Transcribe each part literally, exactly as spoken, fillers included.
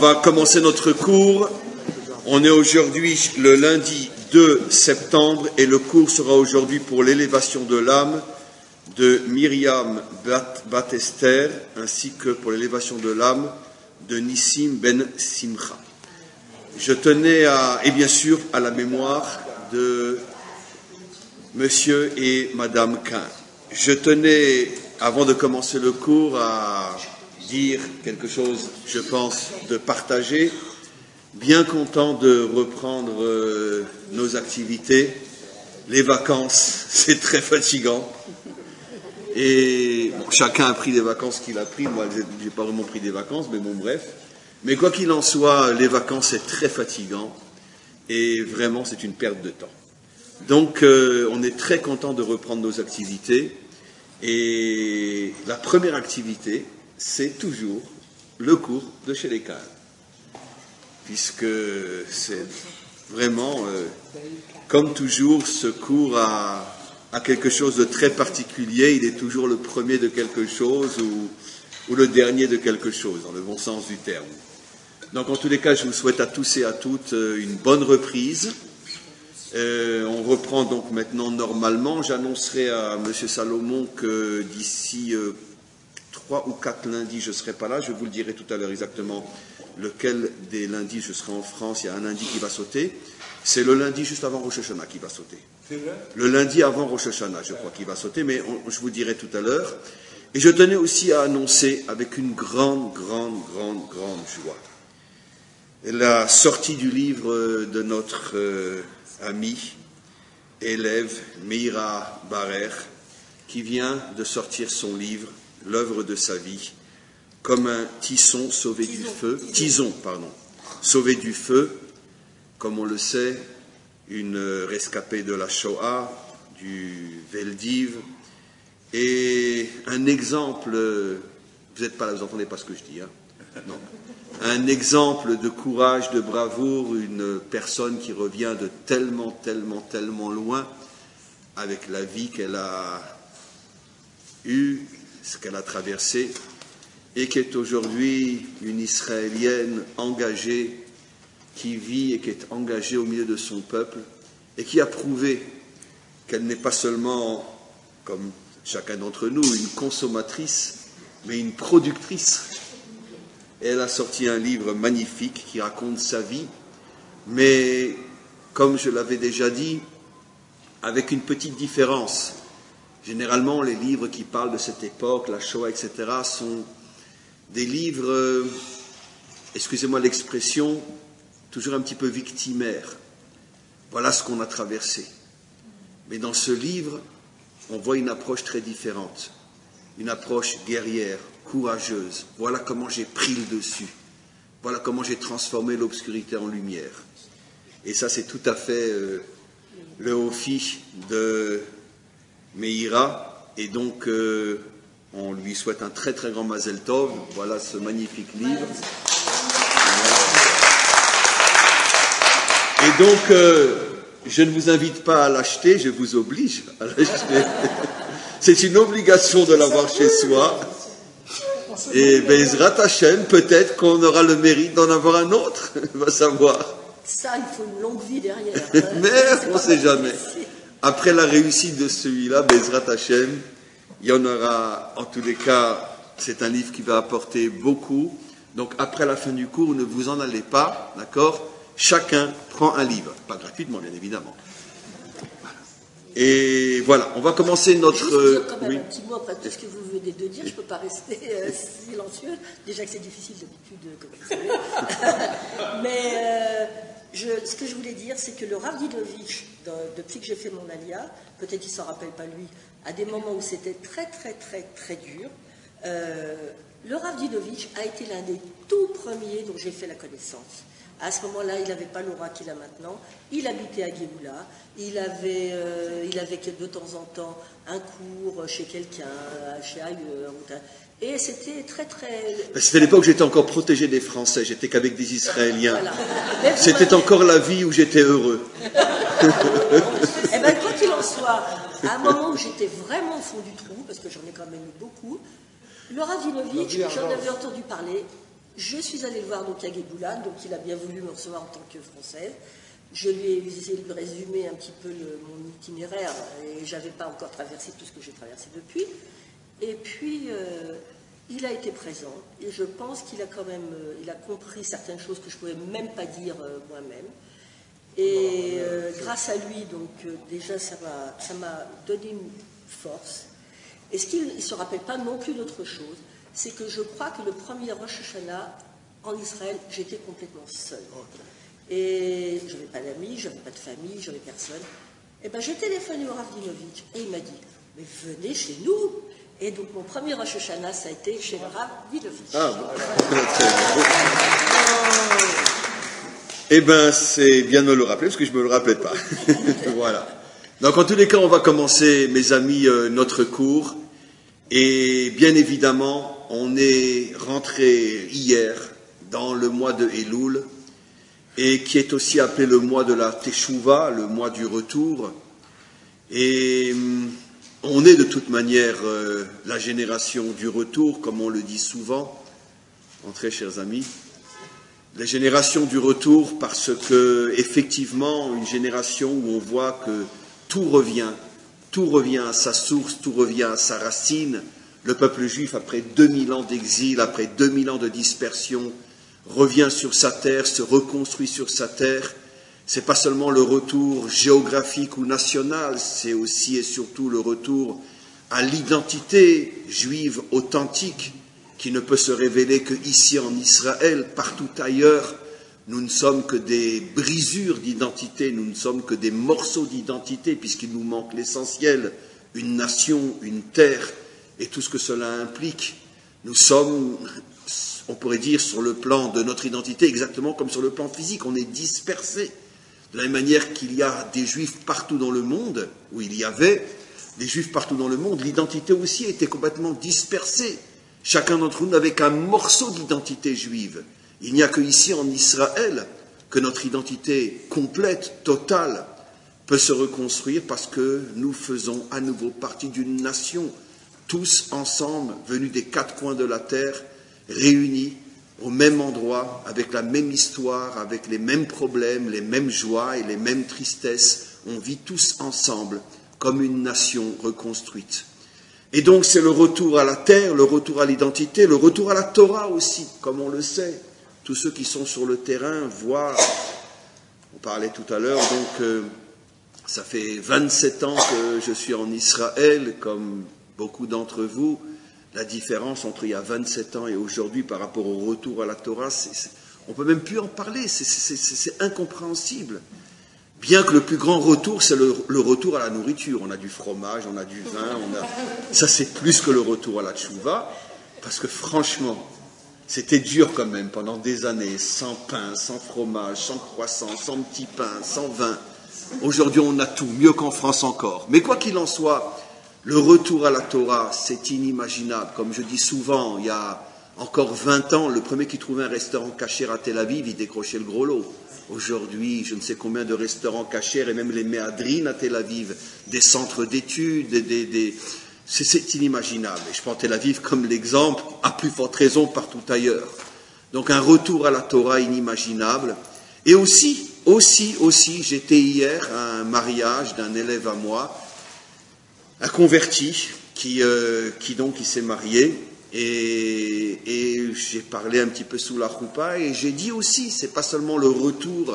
va commencer notre cours. On est aujourd'hui le lundi deux septembre et le cours sera aujourd'hui pour l'élévation de l'âme de Myriam Bat Esther ainsi que pour l'élévation de l'âme de Nissim Ben Simcha. Je tenais à, et bien sûr à la mémoire de Monsieur et Madame Quin. Je tenais, avant de commencer le cours, à dire quelque chose, je pense, de partager. Bien content de reprendre euh, nos activités. Les vacances, c'est très fatigant. Et bon, chacun a pris les vacances qu'il a pris. Moi, je n'ai pas vraiment pris des vacances, mais bon, bref. Mais quoi qu'il en soit, les vacances, c'est très fatigant. Et vraiment, c'est une perte de temps. Donc, euh, on est très content de reprendre nos activités. Et la première activité, c'est toujours le cours de chez les Kahn. Puisque c'est vraiment, euh, comme toujours, ce cours a, a quelque chose de très particulier. Il est toujours le premier de quelque chose ou, ou le dernier de quelque chose, dans le bon sens du terme. Donc, en tous les cas, je vous souhaite à tous et à toutes une bonne reprise. Euh, on reprend donc maintenant normalement. J'annoncerai à M. Salomon que d'ici euh, trois ou quatre lundis, je ne serai pas là. Je vous le dirai tout à l'heure exactement lequel des lundis je serai en France. Il y a un lundi qui va sauter. C'est le lundi juste avant Rosh Hashanah qui va sauter. C'est vrai ? Le lundi avant Rosh Hashanah, je crois qu'il va sauter, mais on, je vous dirai tout à l'heure. Et je tenais aussi à annoncer avec une grande, grande, grande, grande joie la sortie du livre de notre euh, ami, élève, Meira Barer, qui vient de sortir son livre, l'œuvre de sa vie, comme un tisson sauvé tison. du feu, tison, pardon, sauvé du feu, comme on le sait, une rescapée de la Shoah, du Veldiv, et un exemple, vous n'êtes pas là, vous n'entendez pas ce que je dis, hein? Non. Un exemple de courage, de bravoure, une personne qui revient de tellement, tellement, tellement loin avec la vie qu'elle a eue, ce qu'elle a traversé, et qui est aujourd'hui une Israélienne engagée, qui vit et qui est engagée au milieu de son peuple, et qui a prouvé qu'elle n'est pas seulement, comme chacun d'entre nous, une consommatrice, mais une productrice. Elle a sorti un livre magnifique qui raconte sa vie, mais, comme je l'avais déjà dit, avec une petite différence. Généralement, les livres qui parlent de cette époque, la Shoah, et cetera, sont des livres, euh, excusez-moi l'expression, toujours un petit peu victimaires. Voilà ce qu'on a traversé. Mais dans ce livre, on voit une approche très différente, une approche guerrière, courageuse. Voilà comment j'ai pris le dessus. Voilà comment j'ai transformé l'obscurité en lumière. Et ça, c'est tout à fait euh, le Ophi de Meira. Et donc, euh, on lui souhaite un très très grand Mazel Tov. Voilà ce magnifique livre. Et donc, euh, je ne vous invite pas à l'acheter, je vous oblige à l'acheter. C'est une obligation de l'avoir chez soi. Et Bezrat Hashem, peut-être qu'on aura le mérite d'en avoir un autre, on va savoir. Ça, il faut une longue vie derrière. Mais on ne sait jamais. Après la réussite de celui-là, Bezrat Hashem, il y en aura, en tous les cas, c'est un livre qui va apporter beaucoup. Donc après la fin du cours, ne vous en allez pas, d'accord ? Chacun prend un livre, pas gratuitement bien évidemment. Et voilà, on va commencer notre... Juste dire quand même oui. un petit mot après tout ce que vous venez de dire, je ne peux pas rester euh, silencieuse, déjà que c'est difficile d'habitude, comme vous savez. Mais euh, je, ce que je voulais dire, c'est que le Rav Didovich, depuis que j'ai fait mon alia, peut-être qu'il ne s'en rappelle pas lui, à des moments où c'était très très très très dur, euh, le Rav Didovich a été l'un des tout premiers dont j'ai fait la connaissance. À ce moment-là, il n'avait pas l'aura qu'il a maintenant. Il habitait à Géoula. Il avait, euh, il avait de temps en temps un cours chez quelqu'un, chez ailleurs. Et c'était très, très... C'était l'époque où j'étais encore protégé des Français. J'étais qu'avec des Israéliens. Voilà. C'était encore la vie où j'étais heureux. Eh bien, quoi qu'il en soit, à un moment où j'étais vraiment au fond du trou, parce que j'en ai quand même eu beaucoup, le Rav Didovich, j'en avais entendu parler, Je suis allée le voir donc à Guéboulan, donc il a bien voulu me recevoir en tant que Française. Je lui ai essayé de lui résumer un petit peu le, mon itinéraire, et je n'avais pas encore traversé tout ce que j'ai traversé depuis. Et puis, euh, il a été présent, et je pense qu'il a quand même euh, il a compris certaines choses que je ne pouvais même pas dire euh, moi-même. Et euh, grâce à lui, donc euh, déjà, ça m'a, ça m'a donné une force. Et ce qu'il ne se rappelle pas non plus d'autre chose, c'est que je crois que le premier Rosh Hashanah en Israël, j'étais complètement seule. Et je n'avais pas d'amis, je n'avais pas de famille, je n'avais personne. Et bien j'ai téléphoné au Rav Dinovitch et il m'a dit, mais venez chez nous. Et donc mon premier Rosh Hashanah, ça a été chez le Rav Dinovitch. Ah, voilà. Eh bien, c'est bien de me le rappeler, parce que je ne me le rappelais pas. Voilà. Donc en tous les cas, on va commencer, mes amis, euh, notre cours. Et bien évidemment, on est rentré hier dans le mois de Elul, et qui est aussi appelé le mois de la Teshuvah, le mois du retour. Et on est de toute manière euh, la génération du retour, comme on le dit souvent. Entrez, chers amis. La génération du retour, parce que, effectivement, une génération où on voit que tout revient, tout revient à sa source, tout revient à sa racine. Le peuple juif, après deux mille ans d'exil, après deux mille ans de dispersion, revient sur sa terre, se reconstruit sur sa terre. C'est pas seulement le retour géographique ou national, c'est aussi et surtout le retour à l'identité juive authentique qui ne peut se révéler qu'ici en Israël. Partout ailleurs, nous ne sommes que des brisures d'identité, nous ne sommes que des morceaux d'identité, puisqu'il nous manque l'essentiel, une nation, une terre, et tout ce que cela implique. Nous sommes, on pourrait dire, sur le plan de notre identité, exactement comme sur le plan physique, on est dispersés. De la même manière qu'il y a des juifs partout dans le monde, où il y avait des juifs partout dans le monde, l'identité aussi était complètement dispersée. Chacun d'entre nous n'avait qu'un morceau d'identité juive. Il n'y a que ici en Israël que notre identité complète, totale, peut se reconstruire parce que nous faisons à nouveau partie d'une nation, tous ensemble, venus des quatre coins de la terre, réunis au même endroit, avec la même histoire, avec les mêmes problèmes, les mêmes joies et les mêmes tristesses. On vit tous ensemble comme une nation reconstruite. Et donc c'est le retour à la terre, le retour à l'identité, le retour à la Torah aussi, comme on le sait. Tous ceux qui sont sur le terrain voient, on parlait tout à l'heure, donc euh, ça fait vingt-sept ans que je suis en Israël, comme beaucoup d'entre vous. La différence entre il y a vingt-sept ans et aujourd'hui par rapport au retour à la Torah, c'est, c'est, on ne peut même plus en parler, c'est, c'est, c'est, c'est incompréhensible. Bien que le plus grand retour, c'est le, le retour à la nourriture. On a du fromage, on a du vin, on a... ça c'est plus que le retour à la tchouva, parce que franchement, c'était dur quand même pendant des années, sans pain, sans fromage, sans croissant, sans petit pain, sans vin. Aujourd'hui, on a tout, mieux qu'en France encore. Mais quoi qu'il en soit, le retour à la Torah, c'est inimaginable. Comme je dis souvent, il y a encore vingt ans, le premier qui trouvait un restaurant kasher à Tel Aviv, il décrochait le gros lot. Aujourd'hui, je ne sais combien de restaurants kasher et même les méadrines à Tel Aviv, des centres d'études, des, des, des... C'est, c'est inimaginable. Et je prends Tel Aviv comme l'exemple, à plus forte raison partout ailleurs. Donc un retour à la Torah inimaginable. Et aussi, aussi, aussi, j'étais hier à un mariage d'un élève à moi, un converti, qui, euh, qui donc il s'est marié. Et, et j'ai parlé un petit peu sous la choupa et j'ai dit aussi, c'est pas seulement le retour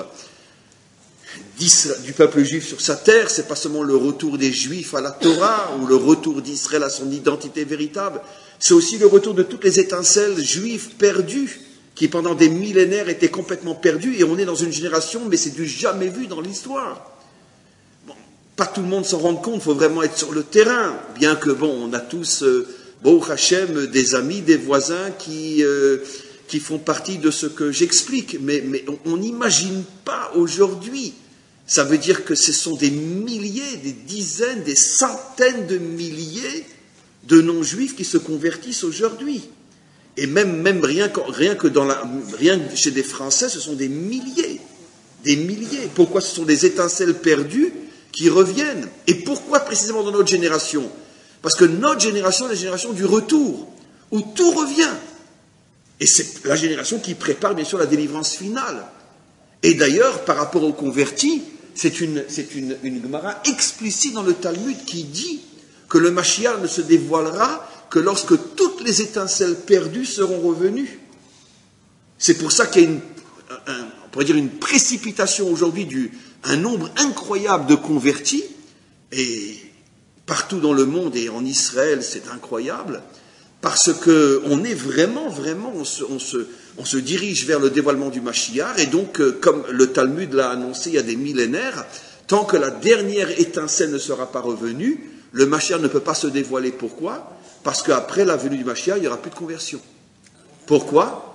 du peuple juif sur sa terre, c'est pas seulement le retour des juifs à la Torah ou le retour d'Israël à son identité véritable, c'est aussi le retour de toutes les étincelles juives perdues qui pendant des millénaires étaient complètement perdues, et on est dans une génération, mais c'est du jamais vu dans l'histoire. Bon, pas tout le monde s'en rend compte, il faut vraiment être sur le terrain, bien que bon, on a tous... Euh, Baruch Hashem, des amis, des voisins qui, euh, qui font partie de ce que j'explique. Mais, mais on n'imagine pas aujourd'hui. Ça veut dire que ce sont des milliers, des dizaines, des centaines de milliers de non-juifs qui se convertissent aujourd'hui. Et même, même rien, que, rien que dans la, rien chez des Français, ce sont des milliers. Des milliers. Pourquoi ce sont des étincelles perdues qui reviennent? Et pourquoi précisément dans notre génération? Parce que notre génération est la génération du retour, où tout revient. Et c'est la génération qui prépare bien sûr la délivrance finale. Et d'ailleurs, par rapport aux convertis, c'est une, c'est une, une Gemara explicite dans le Talmud qui dit que le Mashiach ne se dévoilera que lorsque toutes les étincelles perdues seront revenues. C'est pour ça qu'il y a une, un, on pourrait dire une précipitation aujourd'hui, du, un nombre incroyable de convertis, et partout dans le monde et en Israël, c'est incroyable, parce qu'on est vraiment, vraiment, on se, on, se, on se dirige vers le dévoilement du Mashiach, et donc, comme le Talmud l'a annoncé il y a des millénaires, tant que la dernière étincelle ne sera pas revenue, le Mashiach ne peut pas se dévoiler. Pourquoi ? Parce qu'après la venue du Mashiach, il n'y aura plus de conversion. Pourquoi ?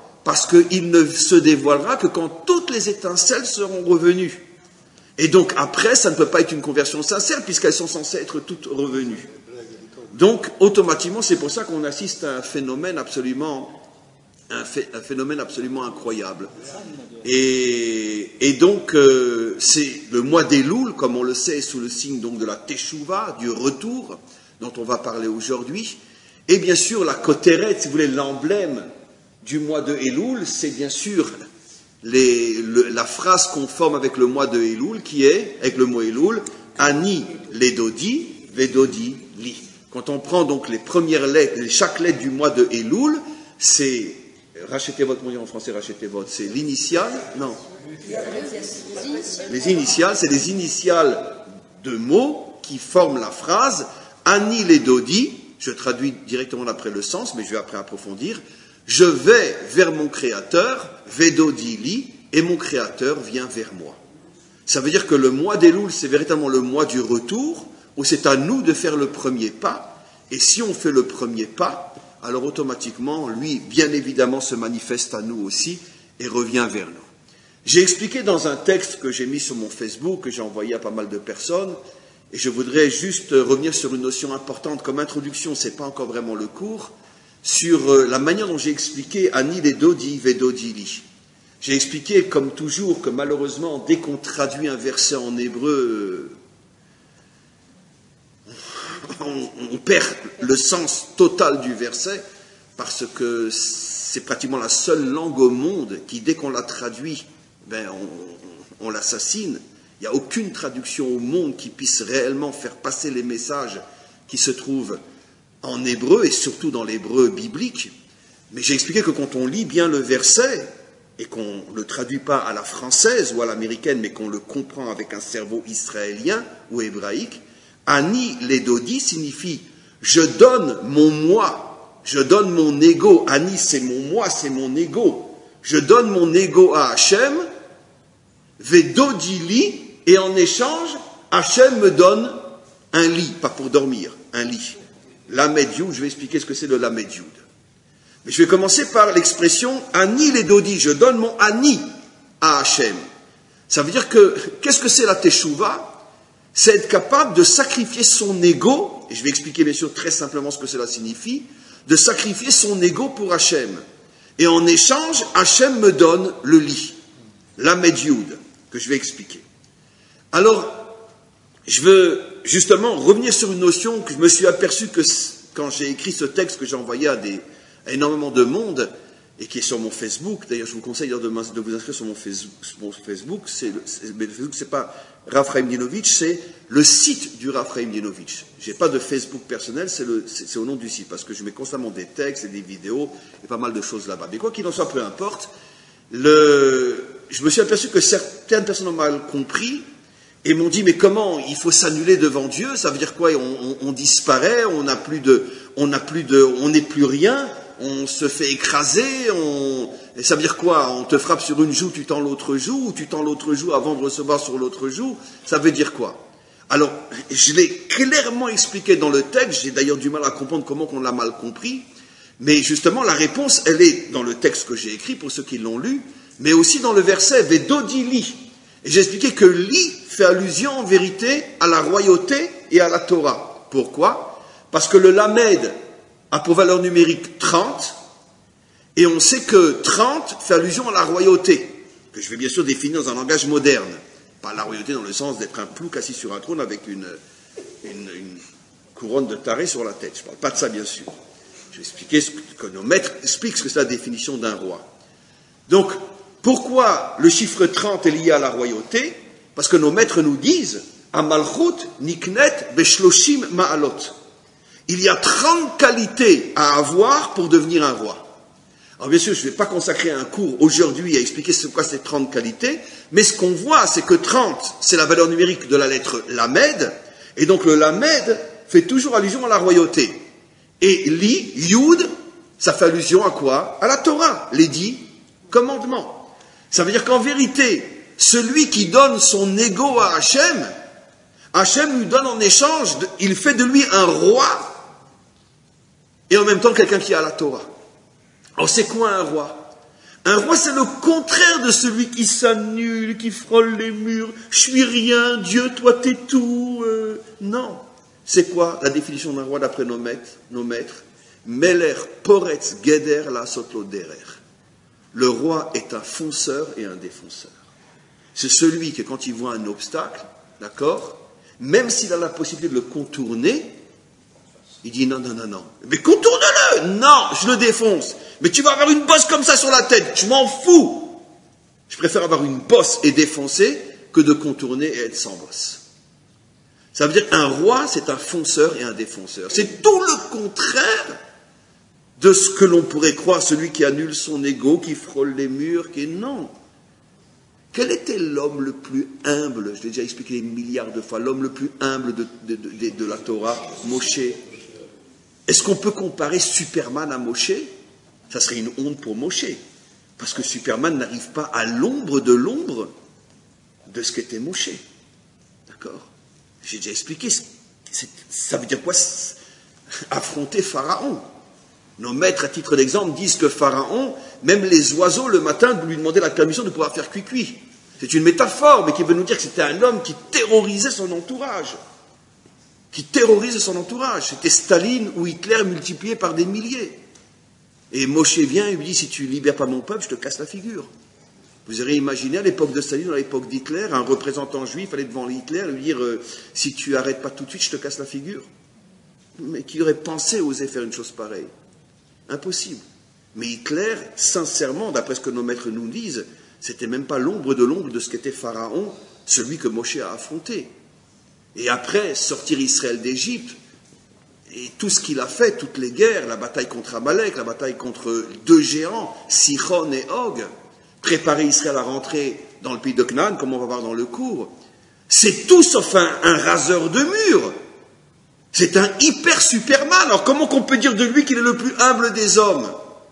Parce qu'il ne se dévoilera que quand toutes les étincelles seront revenues. Et donc après, ça ne peut pas être une conversion sincère, puisqu'elles sont censées être toutes revenues. Donc, automatiquement, c'est pour ça qu'on assiste à un phénomène absolument, un, ph- un phénomène absolument incroyable. Et, et donc, euh, c'est le mois d'Elul, comme on le sait, sous le signe donc de la Teshuvah, du retour, dont on va parler aujourd'hui. Et bien sûr, la Koteret, si vous voulez, l'emblème du mois de Elul, c'est bien sûr les, le, la phrase conforme avec le mois de Elul, qui est, avec le mot Elul, Ani ledodi, vedodi li. Quand on prend donc les premières lettres, chaque lettre du mois de Elul, c'est, rachetez votre, on dit en français, rachetez votre, c'est l'initiale, non. Les initiales, c'est les initiales de mots qui forment la phrase, Ani ledodi, je traduis directement d'après le sens, mais je vais après approfondir, je vais vers mon Créateur, vedodi li, et mon Créateur vient vers moi. Ça veut dire que le mois d'Elul, c'est véritablement le mois du retour, où c'est à nous de faire le premier pas, et si on fait le premier pas, alors automatiquement, lui, bien évidemment, se manifeste à nous aussi, et revient vers nous. J'ai expliqué dans un texte que j'ai mis sur mon Facebook, que j'ai envoyé à pas mal de personnes, et je voudrais juste revenir sur une notion importante comme introduction, ce n'est pas encore vraiment le cours, sur la manière dont j'ai expliqué Ani ledodi vedodi li. J'ai expliqué, comme toujours, que malheureusement, dès qu'on traduit un verset en hébreu, on, on perd le sens total du verset, parce que c'est pratiquement la seule langue au monde qui, dès qu'on la traduit, ben, on, on, on l'assassine. Il n'y a aucune traduction au monde qui puisse réellement faire passer les messages qui se trouvent en hébreu, et surtout dans l'hébreu biblique. Mais j'ai expliqué que quand on lit bien le verset, et qu'on ne le traduit pas à la française ou à l'américaine, mais qu'on le comprend avec un cerveau israélien ou hébraïque, Ani ledodi signifie « je donne mon moi, je donne mon ego ». Ani, c'est mon moi, c'est mon ego. Je donne mon ego à Hachem, vedodi li, et en échange, Hachem me donne un lit, pas pour dormir, un lit. Lamed Yud, je vais expliquer ce que c'est le Lamed Yud. Mais je vais commencer par l'expression Ani ledodi, je donne mon Ani à Hachem. Ça veut dire que, qu'est-ce que c'est la Teshuvah? C'est être capable de sacrifier son ego, et je vais expliquer bien sûr très simplement ce que cela signifie, de sacrifier son ego pour Hachem. Et en échange, Hachem me donne le lit, Lamed Yud, que je vais expliquer. Alors, je veux justement revenir sur une notion que je me suis aperçu que quand j'ai écrit ce texte que j'ai envoyé à, des, à énormément de monde et qui est sur mon Facebook. D'ailleurs, je vous conseille de, de vous inscrire sur mon Facebook. Mon Facebook, c'est le, mais le Facebook, c'est pas Rav Chaim Dinovitch, c'est le site du Rav Chaim Dinovitch. J'ai pas de Facebook personnel, c'est, le, c'est, c'est au nom du site parce que je mets constamment des textes et des vidéos et pas mal de choses là-bas. Mais quoi qu'il en soit, peu importe. Le, je me suis aperçu que certaines personnes ont mal compris. Et m'ont dit, mais comment il faut s'annuler devant Dieu? Ça veut dire quoi? on, on, on disparaît, on n'a plus de, on n'a plus de, on n'est plus rien, on se fait écraser, on, et ça veut dire quoi? On te frappe sur une joue, tu tends l'autre joue, ou tu tends l'autre joue avant de recevoir sur l'autre joue? Ça veut dire quoi? Alors, je l'ai clairement expliqué dans le texte, j'ai d'ailleurs du mal à comprendre comment on l'a mal compris, mais justement, la réponse, elle est dans le texte que j'ai écrit, pour ceux qui l'ont lu, mais aussi dans le verset, vedodi li. Et j'ai expliqué que li fait allusion en vérité à la royauté et à la Torah. Pourquoi? Parce que le lamed a pour valeur numérique trente, et on sait que trente fait allusion à la royauté, que je vais bien sûr définir dans un langage moderne. Pas la royauté dans le sens d'être un plouc assis sur un trône avec une, une, une couronne de taré sur la tête. Je ne parle pas de ça, bien sûr. Je vais expliquer ce que nos maîtres expliquent ce que c'est la définition d'un roi. Donc, pourquoi le chiffre trente est lié à la royauté? Parce que nos maîtres nous disent Amalchut niknet beshloshim ma'alot. Il y a trente qualités à avoir pour devenir un roi. Alors bien sûr, je ne vais pas consacrer un cours aujourd'hui à expliquer ce quoi ces trente qualités, mais ce qu'on voit, c'est que trente, c'est la valeur numérique de la lettre Lamed, et donc le Lamed fait toujours allusion à la royauté. Et Li, Yud, ça fait allusion à quoi? À la Torah, les dix commandements. Ça veut dire qu'en vérité, celui qui donne son ego à Hachem, Hachem lui donne en échange, de, il fait de lui un roi, et en même temps quelqu'un qui a la Torah. Alors c'est quoi un roi? Un roi, c'est le contraire de celui qui s'annule, qui frôle les murs. Je suis rien, Dieu, toi t'es tout. Euh, non. C'est quoi la définition d'un roi d'après nos maîtres, nos maîtres Meler poretz geder la sotlo derer. Le roi est un fonceur et un défonceur. C'est celui que quand il voit un obstacle, d'accord, même s'il a la possibilité de le contourner, il dit non, non, non, non. Mais contourne-le! Non, je le défonce. Mais tu vas avoir une bosse comme ça sur la tête. Je m'en fous. Je préfère avoir une bosse et défoncer que de contourner et être sans bosse. Ça veut dire qu'un roi, c'est un fonceur et un défonceur. C'est tout le contraire de ce que l'on pourrait croire, celui qui annule son ego, qui frôle les murs, qui est non. Quel était l'homme le plus humble? Je l'ai déjà expliqué des milliards de fois. L'homme le plus humble de, de, de, de, de la Torah, Moshe. Est-ce qu'on peut comparer Superman à Moshe? Ça serait une honte pour Moshe. Parce que Superman n'arrive pas à l'ombre de l'ombre de ce qu'était Moshe. D'accord? J'ai déjà expliqué. C'est, ça veut dire quoi? Affronter Pharaon. Nos maîtres, à titre d'exemple, disent que Pharaon, même les oiseaux, le matin, lui demandaient la permission de pouvoir faire cuit-cuit. C'est une métaphore, mais qui veut nous dire que c'était un homme qui terrorisait son entourage. Qui terrorisait son entourage. C'était Staline ou Hitler multiplié par des milliers. Et Moshe vient et lui dit, si tu ne libères pas mon peuple, je te casse la figure. Vous aurez imaginé à l'époque de Staline, à l'époque d'Hitler, un représentant juif allait devant Hitler lui dire, euh, si tu n'arrêtes pas tout de suite, je te casse la figure. Mais qui aurait pensé oser faire une chose pareille? Impossible. Mais Hitler, sincèrement, d'après ce que nos maîtres nous disent, c'était même pas l'ombre de l'ombre de ce qu'était Pharaon, celui que Moshe a affronté. Et après, sortir Israël d'Égypte, et tout ce qu'il a fait, toutes les guerres, la bataille contre Amalek, la bataille contre deux géants, Sichon et Og, préparer Israël à rentrer dans le pays de Canaan, comme on va voir dans le cours, c'est tout sauf un, un raseur de murs. C'est un hyper Superman. Alors comment qu'on peut dire de lui qu'il est le plus humble des hommes?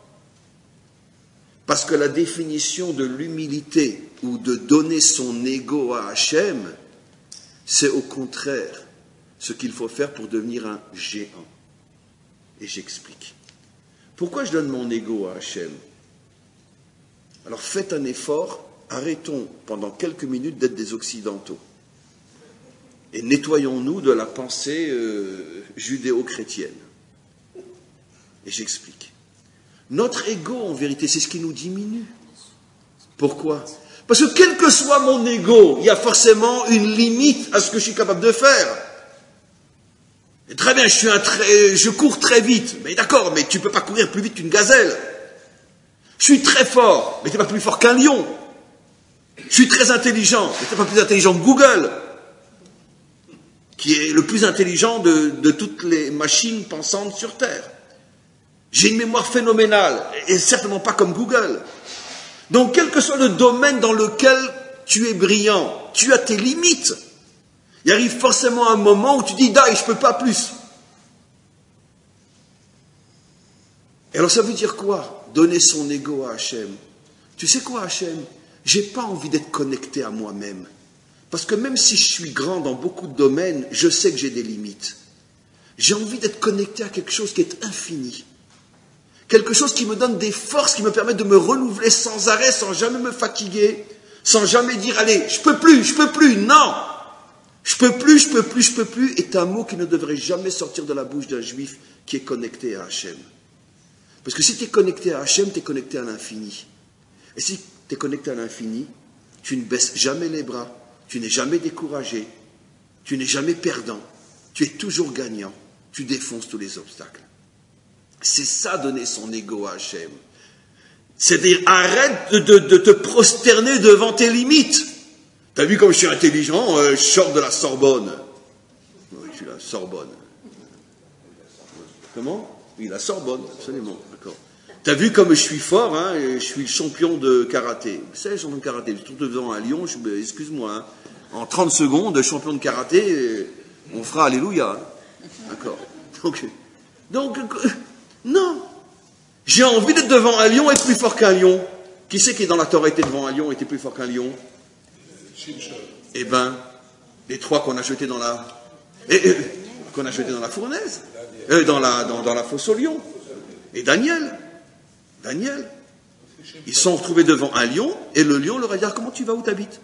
Parce que la définition de l'humilité ou de donner son ego à Hachem, c'est au contraire ce qu'il faut faire pour devenir un géant. Et j'explique. Pourquoi je donne mon ego à Hachem? Alors faites un effort, arrêtons pendant quelques minutes d'être des occidentaux. Et nettoyons-nous de la pensée euh, judéo-chrétienne. Et j'explique. Notre ego, en vérité, c'est ce qui nous diminue. Pourquoi? Parce que quel que soit mon ego, il y a forcément une limite à ce que je suis capable de faire. Et très bien, je, suis un très, je cours très vite. Mais d'accord, mais tu ne peux pas courir plus vite qu'une gazelle. Je suis très fort, mais tu n'es pas plus fort qu'un lion. Je suis très intelligent, mais tu n'es pas plus intelligent que Google, qui est le plus intelligent de, de toutes les machines pensantes sur Terre. J'ai une mémoire phénoménale, et certainement pas comme Google. Donc, quel que soit le domaine dans lequel tu es brillant, tu as tes limites. Il arrive forcément un moment où tu dis, daï, je ne peux pas plus. Et alors, ça veut dire quoi? Donner son ego à Hachem. Tu sais quoi, Hachem? J'ai pas envie d'être connecté à moi-même. Parce que même si je suis grand dans beaucoup de domaines, je sais que j'ai des limites. J'ai envie d'être connecté à quelque chose qui est infini. Quelque chose qui me donne des forces, qui me permet de me renouveler sans arrêt, sans jamais me fatiguer, sans jamais dire, allez, je peux plus, je peux plus, non! Je peux plus, je peux plus, je peux plus, est un mot qui ne devrait jamais sortir de la bouche d'un juif qui est connecté à Hachem. Parce que si tu es connecté à Hachem, tu es connecté à l'infini. Et si tu es connecté à l'infini, tu ne baisses jamais les bras, tu n'es jamais découragé, tu n'es jamais perdant, tu es toujours gagnant, tu défonces tous les obstacles. C'est ça, donner son ego à Hachem. C'est-à-dire, arrête de, de, de te prosterner devant tes limites. T'as vu comme je suis intelligent, euh, je sors de la Sorbonne. Oui, je suis la Sorbonne. Comment? Oui, la Sorbonne, absolument, d'accord. T'as vu comme je suis fort, hein, je suis le champion de karaté. Vous savez, champion de karaté, je suis tout devant un lion, je, excuse-moi, hein, en trente secondes, champion de karaté, on fera alléluia. Hein. D'accord. Donc, donc, non. J'ai envie d'être devant un lion et être plus fort qu'un lion. Qui c'est qui est dans la Torah était devant un lion et était plus fort qu'un lion? Eh ben, les trois qu'on a jetés dans la, et, et, qu'on a jetés dans la fournaise, euh, dans la, dans, dans la fosse au lion. Et Daniel, Daniel, ils se sont retrouvés devant un lion et le lion leur a dit, comment tu vas, où t'habites?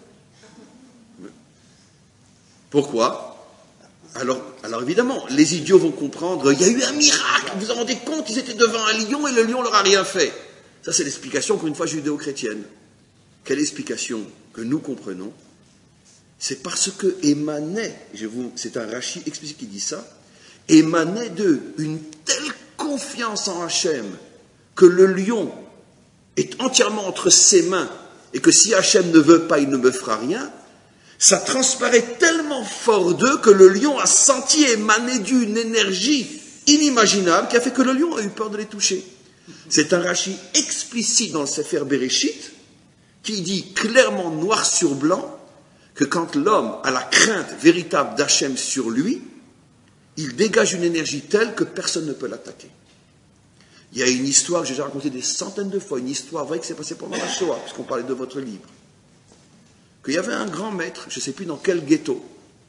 Pourquoi? Alors, alors évidemment, les idiots vont comprendre, il y a eu un miracle, vous vous rendez compte, ils étaient devant un lion et le lion leur a rien fait. Ça, c'est l'explication, pour une fois, judéo-chrétienne. Quelle explication que nous comprenons? C'est parce que émanait, je vous, c'est un Rashi explicite qui dit ça, émanait d'eux une telle confiance en Hachem que le lion est entièrement entre ses mains et que si Hachem ne veut pas, il ne me fera rien. Ça transparaît tellement fort d'eux que le lion a senti émaner d'une énergie inimaginable qui a fait que le lion a eu peur de les toucher. C'est un Rashi explicite dans le Sefer Bereshit qui dit clairement noir sur blanc que quand l'homme a la crainte véritable d'Hachem sur lui, il dégage une énergie telle que personne ne peut l'attaquer. Il y a une histoire que j'ai déjà racontée des centaines de fois, une histoire vraie qui s'est passée pendant la Shoah, puisqu'on parlait de votre livre. Qu'il y avait un grand maître, je ne sais plus dans quel ghetto,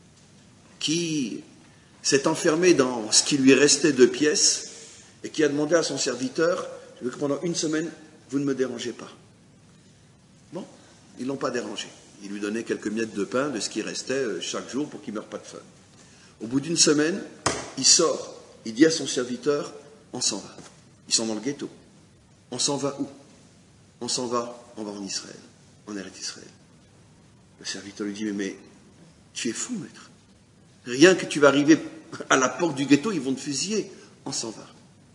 qui s'est enfermé dans ce qui lui restait de pièces et qui a demandé à son serviteur, je veux que pendant une semaine, vous ne me dérangez pas. Bon, ils ne l'ont pas dérangé. Il lui donnait quelques miettes de pain de ce qui restait chaque jour pour qu'il ne meure pas de faim. Au bout d'une semaine, il sort, il dit à son serviteur, on s'en va. Ils sont dans le ghetto. On s'en va où? On s'en va, on va en Israël, en Eretz Israël. Le serviteur lui dit, mais, mais tu es fou, maître. Rien que tu vas arriver à la porte du ghetto, ils vont te fusiller. On s'en va.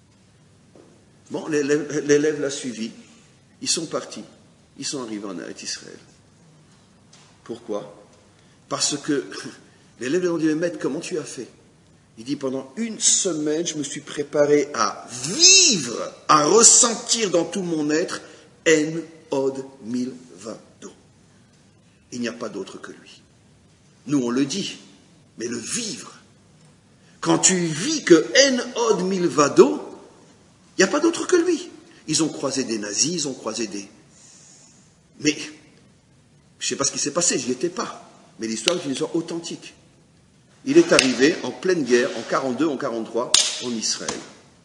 Bon, l'élève, l'élève l'a suivi. Ils sont partis. Ils sont arrivés en Eretz Israël. Pourquoi? Parce que l'élève lui a dit, mais maître, comment tu as fait? Il dit, pendant une semaine, je me suis préparé à vivre, à ressentir dans tout mon être, En Od Milvado. Il n'y a pas d'autre que lui. Nous, on le dit, mais le vivre. Quand tu vis que En Od Milvado, il n'y a pas d'autre que lui. Ils ont croisé des nazis, ils ont croisé des... Mais, je ne sais pas ce qui s'est passé, je n'y étais pas. Mais l'histoire est une histoire authentique. Il est arrivé en pleine guerre, en quarante-deux, en quarante-trois, en Israël.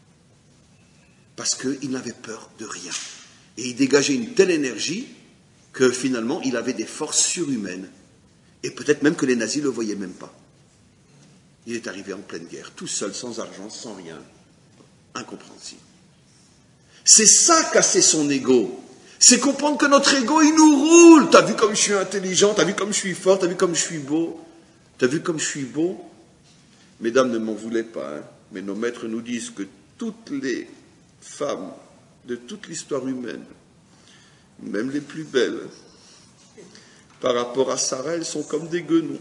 Parce qu'il n'avait peur de rien. Et il dégageait une telle énergie que finalement, il avait des forces surhumaines. Et peut-être même que les nazis ne le voyaient même pas. Il est arrivé en pleine guerre, tout seul, sans argent, sans rien. Incompréhensible. C'est ça, casser son ego. C'est comprendre que notre ego, il nous roule. T'as vu comme je suis intelligent, t'as vu comme je suis fort, t'as vu comme je suis beau. T'as vu comme je suis beau? Mesdames, ne m'en voulez pas, hein, mais nos maîtres nous disent que toutes les femmes de toute l'histoire humaine, même les plus belles, par rapport à Sarah, elles sont comme des guenons.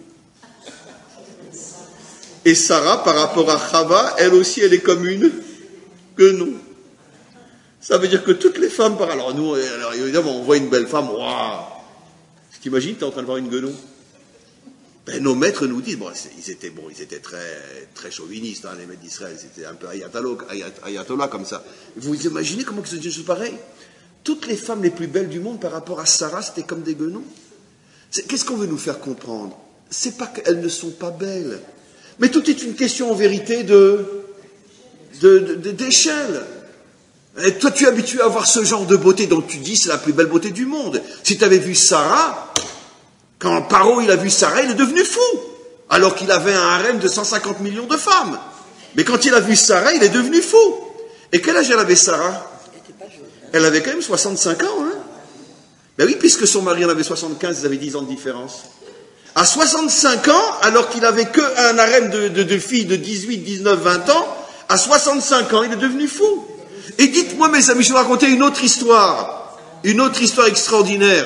Et Sarah, par rapport à Chava, elle aussi, elle est comme une guenon. Ça veut dire que toutes les femmes, par alors nous, alors évidemment, on voit une belle femme, waouh! T'imagines, t'es en train de voir une guenon? Ben, nos maîtres nous disent, bon, ils étaient, bon, ils étaient très, très chauvinistes, hein, les maîtres d'Israël, c'était un peu ayatollah comme ça. Vous imaginez comment ils se disent pareil? Toutes les femmes les plus belles du monde par rapport à Sarah, c'était comme des guenons. Qu'est-ce qu'on veut nous faire comprendre? C'est pas qu'elles ne sont pas belles, mais tout est une question en vérité de, de, de, d'échelle. Et toi, tu es habitué à voir ce genre de beauté dont tu dis c'est la plus belle beauté du monde. Si tu avais vu Sarah, quand Paro il a vu Sarah, il est devenu fou, alors qu'il avait un harem de cent cinquante millions de femmes. Mais quand il a vu Sarah, il est devenu fou. Et quel âge elle avait, Sarah? Elle avait quand même soixante-cinq ans, hein? Ben oui, puisque son mari en avait soixante-quinze, ils avaient dix ans de différence. À soixante-cinq ans, alors qu'il avait qu'un harem de, de, de filles de dix-huit, dix-neuf, vingt ans, à soixante-cinq ans, il est devenu fou. Et dites-moi, mes amis, je vais vous raconter une autre histoire, une autre histoire extraordinaire.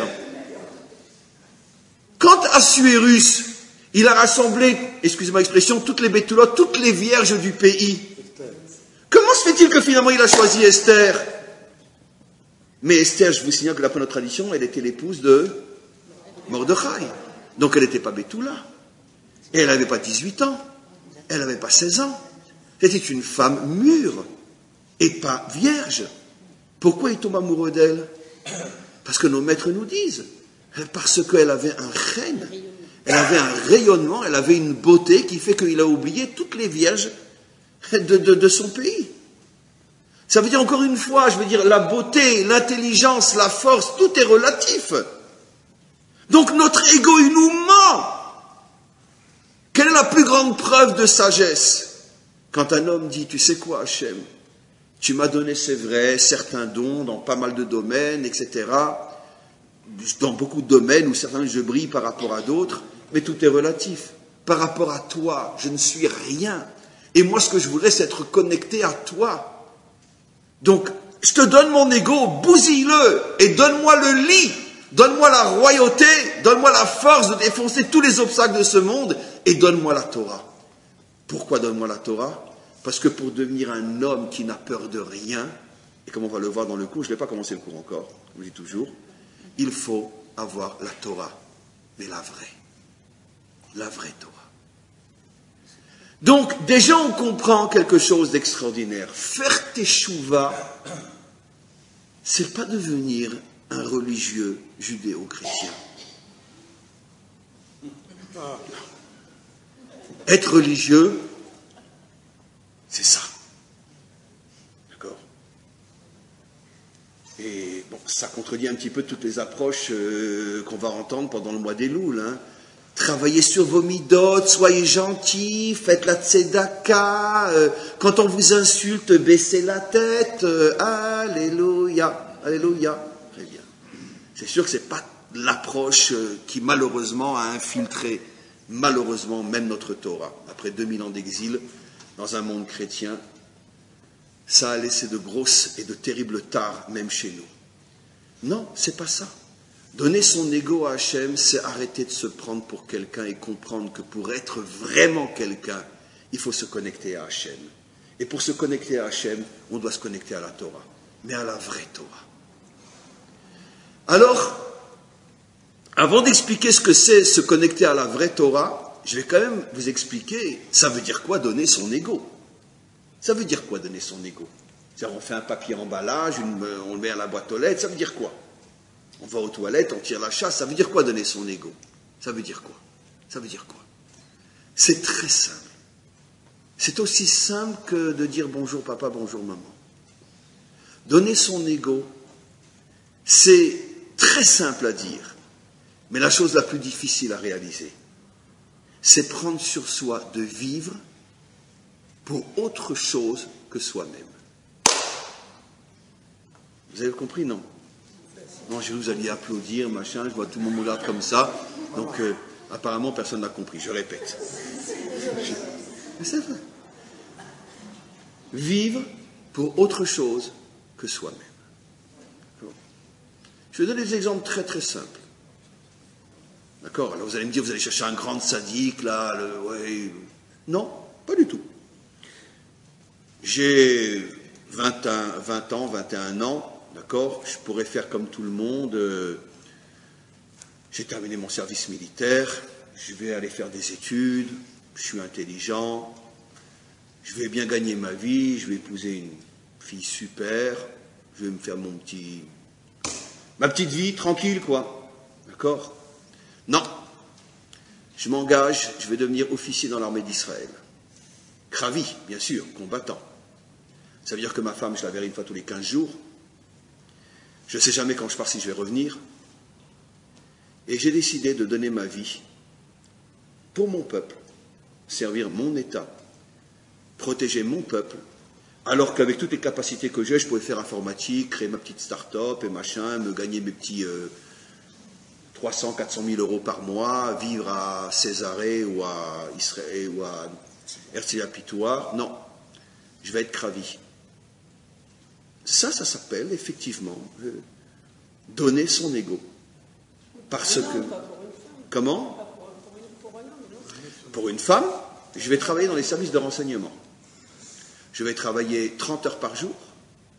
Quand Assuérus, il a rassemblé, excusez-moi l'expression, toutes les bétoulottes, toutes les vierges du pays, comment se fait-il que finalement il a choisi Esther? Mais Esther, je vous signale que d'après notre tradition, elle était l'épouse de Mordechai. Donc elle n'était pas Bétoula. Et elle n'avait pas dix-huit ans. Elle n'avait pas seize ans. C'était une femme mûre et pas vierge. Pourquoi il tombe amoureux d'elle? Parce que nos maîtres nous disent. Parce qu'elle avait un règne. Elle avait un rayonnement, elle avait une beauté qui fait qu'il a oublié toutes les vierges de, de, de son pays. Ça veut dire encore une fois, je veux dire, la beauté, l'intelligence, la force, tout est relatif. Donc notre ego, il nous ment. Quelle est la plus grande preuve de sagesse? Quand un homme dit, tu sais quoi, Hachem, tu m'as donné, c'est vrai, certains dons dans pas mal de domaines, et cetera, dans beaucoup de domaines où certains je brille par rapport à d'autres, mais tout est relatif. Par rapport à toi, je ne suis rien. Et moi, ce que je voudrais, c'est être connecté à toi. Donc, je te donne mon ego, bousille-le, et donne-moi le lit, donne-moi la royauté, donne-moi la force de défoncer tous les obstacles de ce monde, et donne-moi la Torah. Pourquoi donne-moi la Torah? Parce que pour devenir un homme qui n'a peur de rien, et comme on va le voir dans le cours, je n'ai pas commencé le cours encore, je le dis toujours, il faut avoir la Torah, mais la vraie. La vraie Torah. Donc, déjà on comprend quelque chose d'extraordinaire. Faire teshuva, c'est pas devenir un religieux judéo-chrétien. Être religieux, c'est ça. D'accord? Et bon, ça contredit un petit peu toutes les approches euh, qu'on va entendre pendant le mois des Louls, hein. Travaillez sur vos midotes, soyez gentils, faites la tzedaka, euh, quand on vous insulte, baissez la tête, euh, alléluia, alléluia. Très bien. C'est sûr que ce n'est pas l'approche euh, qui malheureusement a infiltré, malheureusement, même notre Torah. Après deux mille ans d'exil, dans un monde chrétien, ça a laissé de grosses et de terribles tares, même chez nous. Non, c'est pas ça. Donner son ego à Hachem, c'est arrêter de se prendre pour quelqu'un et comprendre que pour être vraiment quelqu'un, il faut se connecter à Hachem. Et pour se connecter à Hachem, on doit se connecter à la Torah, mais à la vraie Torah. Alors, avant d'expliquer ce que c'est se connecter à la vraie Torah, je vais quand même vous expliquer, ça veut dire quoi donner son ego? Ça veut dire quoi donner son ego? C'est-à-dire on fait un papier emballage, une, on le met à la boîte aux lettres, ça veut dire quoi? On va aux toilettes, on tire la chasse, ça veut dire quoi donner son ego? Ça veut dire quoi? Ça veut dire quoi? C'est très simple. C'est aussi simple que de dire bonjour papa, bonjour maman. Donner son ego, c'est très simple à dire, mais la chose la plus difficile à réaliser, c'est prendre sur soi de vivre pour autre chose que soi-même. Vous avez compris, non? Non, je vous allais applaudir, machin, je vois tout le monde me regarde comme ça, donc euh, apparemment personne n'a compris, je répète. Je... Mais c'est vrai. Vivre pour autre chose que soi-même. Je vais donner des exemples très très simples. D'accord? Alors vous allez me dire, vous allez chercher un grand sadique, là, le... ouais. Non, pas du tout. J'ai vingt ans, vingt et un ans, d'accord? Je pourrais faire comme tout le monde. Euh, j'ai terminé mon service militaire, je vais aller faire des études, je suis intelligent, je vais bien gagner ma vie, je vais épouser une fille super, je vais me faire mon petit... ma petite vie, tranquille, quoi. D'accord? Non. Je m'engage, je vais devenir officier dans l'armée d'Israël. Kravi, bien sûr, combattant. Ça veut dire que ma femme, je la verrai une fois tous les quinze jours. Je ne sais jamais quand je pars si je vais revenir. Et j'ai décidé de donner ma vie pour mon peuple, servir mon État, protéger mon peuple, alors qu'avec toutes les capacités que j'ai, je pouvais faire informatique, créer ma petite start-up et machin, me gagner mes petits euh, trois cents, quatre cent mille euros par mois, vivre à Césarée ou à Israël ou à Herzliya Pitoua. Non, je vais être Kravi. Ça, ça s'appelle effectivement euh, donner son ego. Parce que... Comment ? Pour une femme, je vais travailler dans les services de renseignement. Je vais travailler trente heures par jour, d'accord ?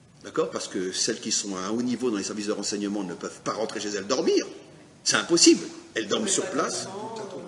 Parce que celles qui sont à un haut niveau dans les services de renseignement ne peuvent pas rentrer chez elles dormir. C'est impossible. Elles dorment sur place, d'accord ?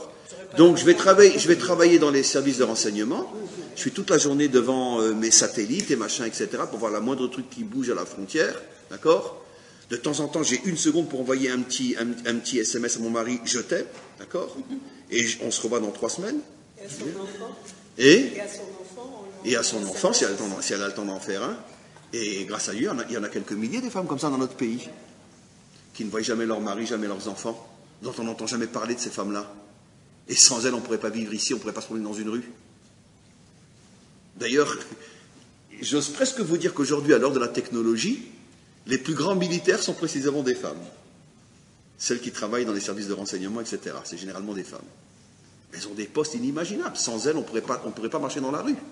Donc je vais travailler, je vais travailler dans les services de renseignement. Je suis toute la journée devant euh, mes satellites et machin, et cetera, pour voir la moindre truc qui bouge à la frontière, d'accord ? De temps en temps, j'ai une seconde pour envoyer un petit, un, un petit S M S à mon mari, je t'aime, d'accord ? Et on se revoit dans trois semaines. Et à son enfant. Et, et à son enfant. Et à son enfant, si elle a le temps, si elle a le temps d'en faire un. Et grâce à lui, il y, en a, il y en a quelques milliers des femmes comme ça dans notre pays, qui ne voient jamais leur mari, jamais leurs enfants, dont on n'entend jamais parler de ces femmes-là. Et sans elles, on ne pourrait pas vivre ici, on ne pourrait pas se promener dans une rue. D'ailleurs, j'ose presque vous dire qu'aujourd'hui, à l'heure de la technologie, les plus grands militaires sont précisément des femmes. Celles qui travaillent dans les services de renseignement, et cetera. C'est généralement des femmes. Elles ont des postes inimaginables. Sans elles, on pourrait pas, on ne pourrait pas marcher dans la rue.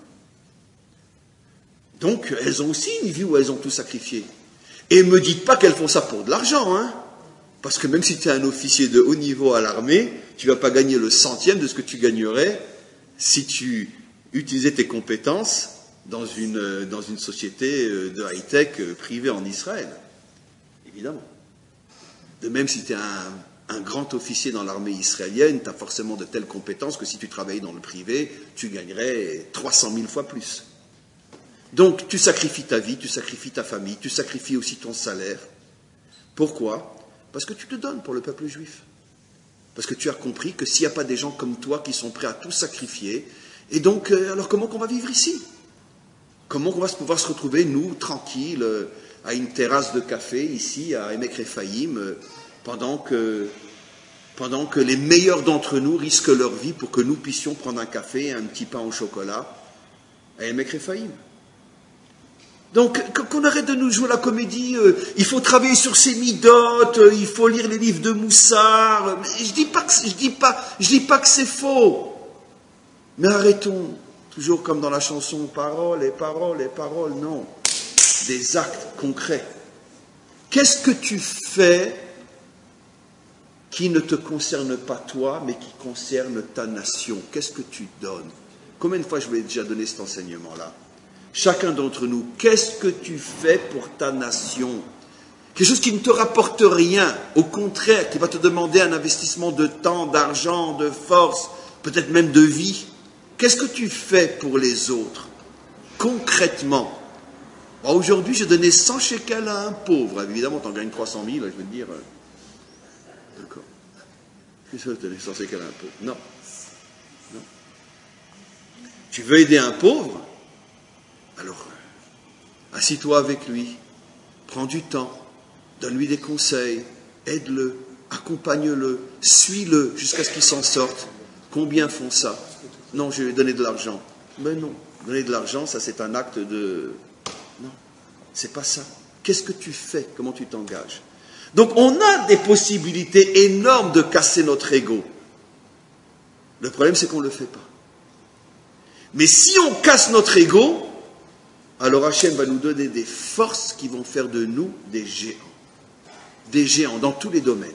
Donc, elles ont aussi une vie où elles ont tout sacrifié. Et ne me dites pas qu'elles font ça pour de l'argent, hein. Parce que même si tu es un officier de haut niveau à l'armée, tu ne vas pas gagner le centième de ce que tu gagnerais si tu utilisais tes compétences dans une, dans une société de high-tech privée en Israël. Évidemment. De même, si tu es un, un grand officier dans l'armée israélienne, tu as forcément de telles compétences que si tu travaillais dans le privé, tu gagnerais trois cent mille fois plus. Donc, tu sacrifies ta vie, tu sacrifies ta famille, tu sacrifies aussi ton salaire. Pourquoi ? Parce que tu te donnes pour le peuple juif. Parce que tu as compris que s'il n'y a pas des gens comme toi qui sont prêts à tout sacrifier, et donc, alors comment qu'on va vivre ici ? Comment on va pouvoir se retrouver, nous, tranquilles, à une terrasse de café, ici, à Emek Rephaïm, pendant que, pendant que les meilleurs d'entre nous risquent leur vie pour que nous puissions prendre un café et un petit pain au chocolat à Emek Rephaïm. Donc, qu'on arrête de nous jouer la comédie, euh, il faut travailler sur ses midotes, euh, il faut lire les livres de Moussard. Euh, je dis pas que, je dis pas, je dis pas que c'est faux. Mais arrêtons, toujours comme dans la chanson, paroles et paroles et paroles, non. Des actes concrets. Qu'est-ce que tu fais qui ne te concerne pas toi, mais qui concerne ta nation ? Qu'est-ce que tu donnes ? Combien de fois je vous ai déjà donné cet enseignement-là ? Chacun d'entre nous, qu'est-ce que tu fais pour ta nation ? Quelque chose qui ne te rapporte rien, au contraire, qui va te demander un investissement de temps, d'argent, de force, peut-être même de vie. Qu'est-ce que tu fais pour les autres, concrètement ? Bon, aujourd'hui, j'ai donné cent shekels à un pauvre. Évidemment, tu en gagnes trois cent mille, je vais te dire. Euh, d'accord. Qu'est-ce que tu as donné cent shekels à un pauvre ? Non. Non. Tu veux aider un pauvre ? Alors, assis-toi avec lui, prends du temps, donne-lui des conseils, aide-le, accompagne-le, suis-le jusqu'à ce qu'il s'en sorte. Combien font ça ? Non, je vais lui donner de l'argent. Mais non, donner de l'argent, ça c'est un acte de... Non, c'est pas ça. Qu'est-ce que tu fais ? Comment tu t'engages ? Donc on a des possibilités énormes de casser notre ego. Le problème c'est qu'on ne le fait pas. Mais si on casse notre ego, alors Hachem va nous donner des forces qui vont faire de nous des géants. Des géants dans tous les domaines.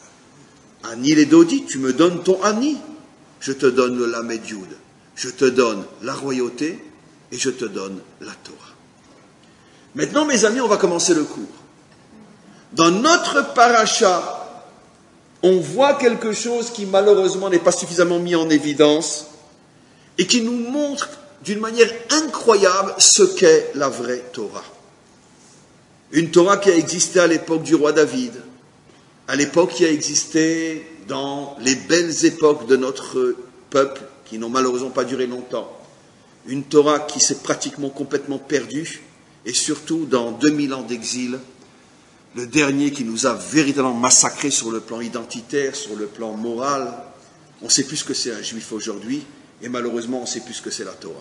Ani les Dodi, tu me donnes ton Ani. Je te donne le Lamed Yud. Je te donne la royauté et je te donne la Torah. Maintenant, mes amis, on va commencer le cours. Dans notre paracha, on voit quelque chose qui malheureusement n'est pas suffisamment mis en évidence et qui nous montre d'une manière incroyable ce qu'est la vraie Torah. Une Torah qui a existé à l'époque du roi David, à l'époque qui a existé dans les belles époques de notre peuple, qui n'ont malheureusement pas duré longtemps. Une Torah qui s'est pratiquement complètement perdue, et surtout dans deux mille ans d'exil, le dernier qui nous a véritablement massacrés sur le plan identitaire, sur le plan moral. On ne sait plus ce que c'est un juif aujourd'hui, et malheureusement on ne sait plus ce que c'est la Torah.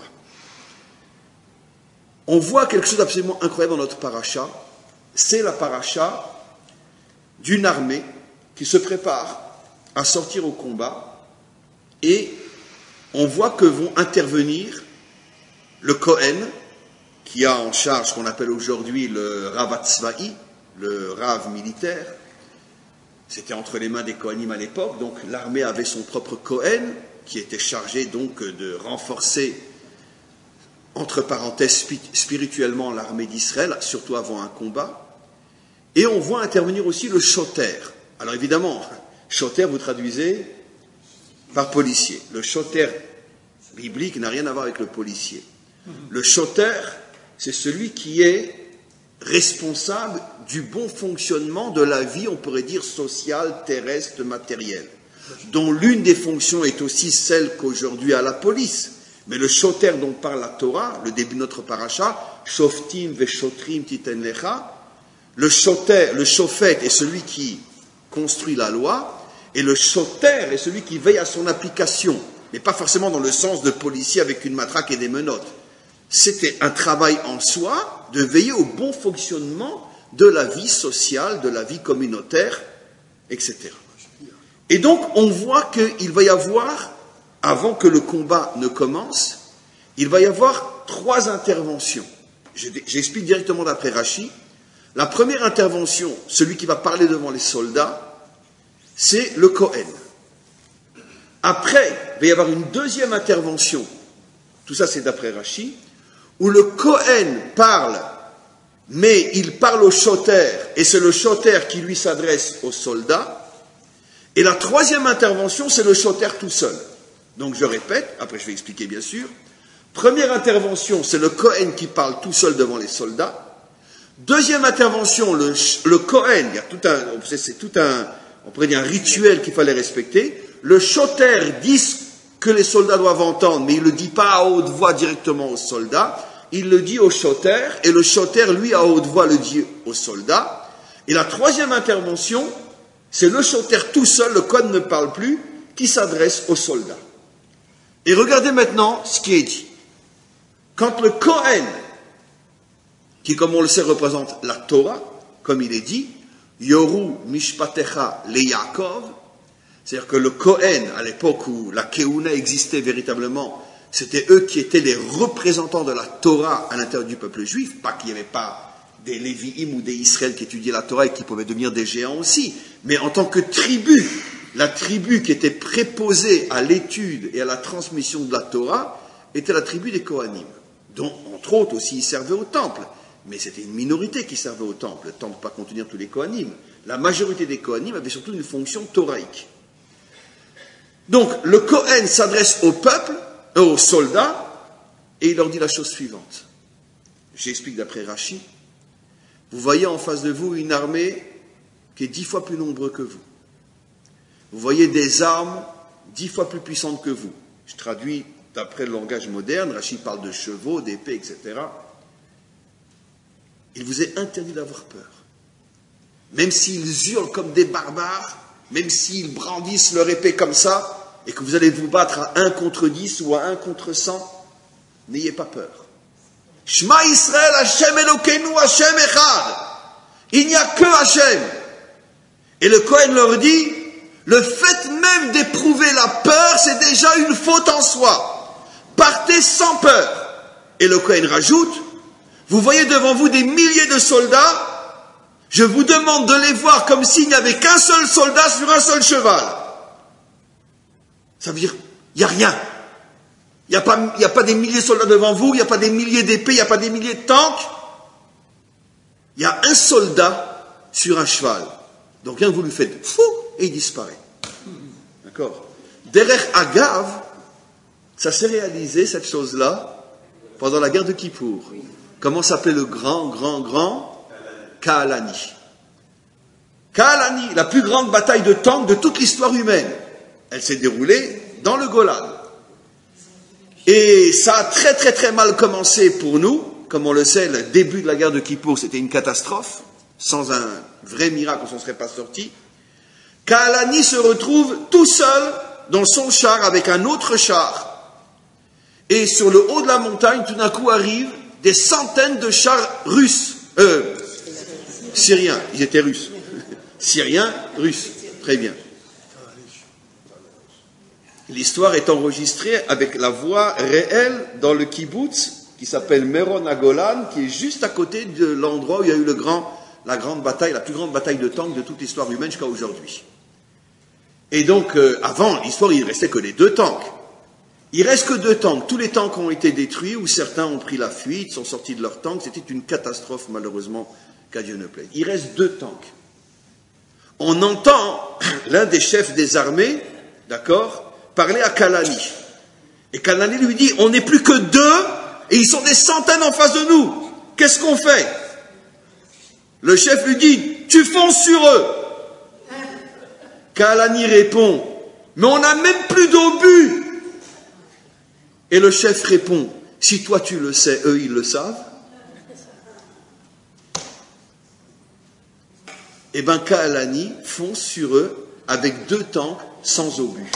On voit quelque chose d'absolument incroyable dans notre paracha, c'est la paracha d'une armée qui se prépare à sortir au combat, et on voit que vont intervenir le Kohen qui a en charge ce qu'on appelle aujourd'hui le Rav Atzvaï, le Rav militaire. C'était entre les mains des Kohanim à l'époque, donc l'armée avait son propre Kohen, qui était chargé donc de renforcer, entre parenthèses, spirituellement l'armée d'Israël, surtout avant un combat. Et on voit intervenir aussi le shoter. Alors évidemment, shoter, vous traduisez par policier. Le shoter biblique n'a rien à voir avec le policier. Le shoter, c'est celui qui est responsable du bon fonctionnement de la vie, on pourrait dire, sociale, terrestre, matérielle, dont l'une des fonctions est aussi celle qu'aujourd'hui a la police. Mais le shoter dont parle la Torah, le début de notre paracha, shoftim veshotrim titen lecha, le shoter, le shofet est celui qui construit la loi, et le shoter est celui qui veille à son application, mais pas forcément dans le sens de policier avec une matraque et des menottes. C'était un travail en soi de veiller au bon fonctionnement de la vie sociale, de la vie communautaire, et cetera. Et donc, on voit qu'il va y avoir, avant que le combat ne commence, il va y avoir trois interventions. J'explique directement d'après Rashi. La première intervention, celui qui va parler devant les soldats, c'est le Kohen. Après, il va y avoir une deuxième intervention, tout ça c'est d'après Rashi, où le Kohen parle, mais il parle au shoter, et c'est le shoter qui lui s'adresse aux soldats. Et la troisième intervention, c'est le shoter tout seul. Donc je répète, après je vais expliquer bien sûr. Première intervention, c'est le Kohen qui parle tout seul devant les soldats. Deuxième intervention, le, le Kohen, il y a tout un, c'est tout un, on pourrait dire un rituel qu'il fallait respecter. Le shoter dit ce que les soldats doivent entendre, mais il ne le dit pas à haute voix directement aux soldats. Il le dit au shoter, et le shoter, lui, à haute voix, le dit aux soldats. Et la troisième intervention, c'est le shoter tout seul, le Kohen ne parle plus, qui s'adresse aux soldats. Et regardez maintenant ce qui est dit. Quand le Kohen, qui, comme on le sait, représente la Torah, comme il est dit, Yoru Mishpatecha le Yaakov, c'est-à-dire que le Kohen, à l'époque où la Keuna existait véritablement, c'était eux qui étaient les représentants de la Torah à l'intérieur du peuple juif, pas qu'il n'y avait pas des Lévi'im ou des Israël qui étudiaient la Torah et qui pouvaient devenir des géants aussi, mais en tant que tribu, la tribu qui était préposée à l'étude et à la transmission de la Torah était la tribu des Kohanim, dont, entre autres, aussi ils servaient au temple. Mais c'était une minorité qui servait au temple. Le temple ne peut pas contenir tous les Kohanim. La majorité des Kohanim avait surtout une fonction thoraïque. Donc, le Kohen s'adresse au peuple, euh, aux soldats, et il leur dit la chose suivante. J'explique d'après Rashi. Vous voyez en face de vous une armée qui est dix fois plus nombreuse que vous. Vous voyez des armes dix fois plus puissantes que vous. Je traduis d'après le langage moderne. Rashi parle de chevaux, d'épées, et cetera. Il vous est interdit d'avoir peur. Même s'ils hurlent comme des barbares, même s'ils brandissent leur épée comme ça, et que vous allez vous battre à un contre dix ou à un contre cent, n'ayez pas peur. Shema Israël, Hashem Elokeinu, Hashem Echad. Il n'y a que Hashem. Et le Kohen leur dit, le fait même d'éprouver la peur, c'est déjà une faute en soi. Partez sans peur. Et le Kohen rajoute, vous voyez devant vous des milliers de soldats, je vous demande de les voir comme s'il n'y avait qu'un seul soldat sur un seul cheval. Ça veut dire, il n'y a rien. Il n'y a pas, il n'y a pas des milliers de soldats devant vous, il n'y a pas des milliers d'épées, il n'y a pas des milliers de tanks. Il y a un soldat sur un cheval. Donc rien que vous lui faites fou et il disparaît. D'accord? Derrière Agav, ça s'est réalisé, cette chose-là, pendant la guerre de Kippour. Comment s'appelait le grand, grand, grand Kaalani. Kaalani, la plus grande bataille de tanks de toute l'histoire humaine. Elle s'est déroulée dans le Golan. Et ça a très très très mal commencé pour nous. Comme on le sait, le début de la guerre de Kippour, c'était une catastrophe. Sans un vrai miracle, on ne s'en serait pas sorti. Kaalani se retrouve tout seul dans son char avec un autre char. Et sur le haut de la montagne, tout d'un coup arrivent des centaines de chars russes, euh, syriens, ils étaient russes, syriens, russes, très bien. L'histoire est enregistrée avec la voix réelle dans le kibbutz qui s'appelle Meron à Golan, qui est juste à côté de l'endroit où il y a eu le grand, la grande bataille, la plus grande bataille de tanks de toute l'histoire humaine jusqu'à aujourd'hui. Et donc, euh, avant l'histoire, il ne restait que les deux tanks. Il reste que deux tanks. Tous les tanks ont été détruits, ou certains ont pris la fuite, sont sortis de leurs tanks. C'était une catastrophe, malheureusement, qu'à Dieu ne plaise. Il reste deux tanks. On entend l'un des chefs des armées, d'accord, parler à Kalani. Et Kalani lui dit, on n'est plus que deux, et ils sont des centaines en face de nous. Qu'est-ce qu'on fait? Le chef lui dit, tu fonces sur eux. Kalani répond, mais on n'a même plus d'obus. Et le chef répond, si toi tu le sais, eux ils le savent. Et bien Kalani fonce sur eux avec deux tanks sans obus.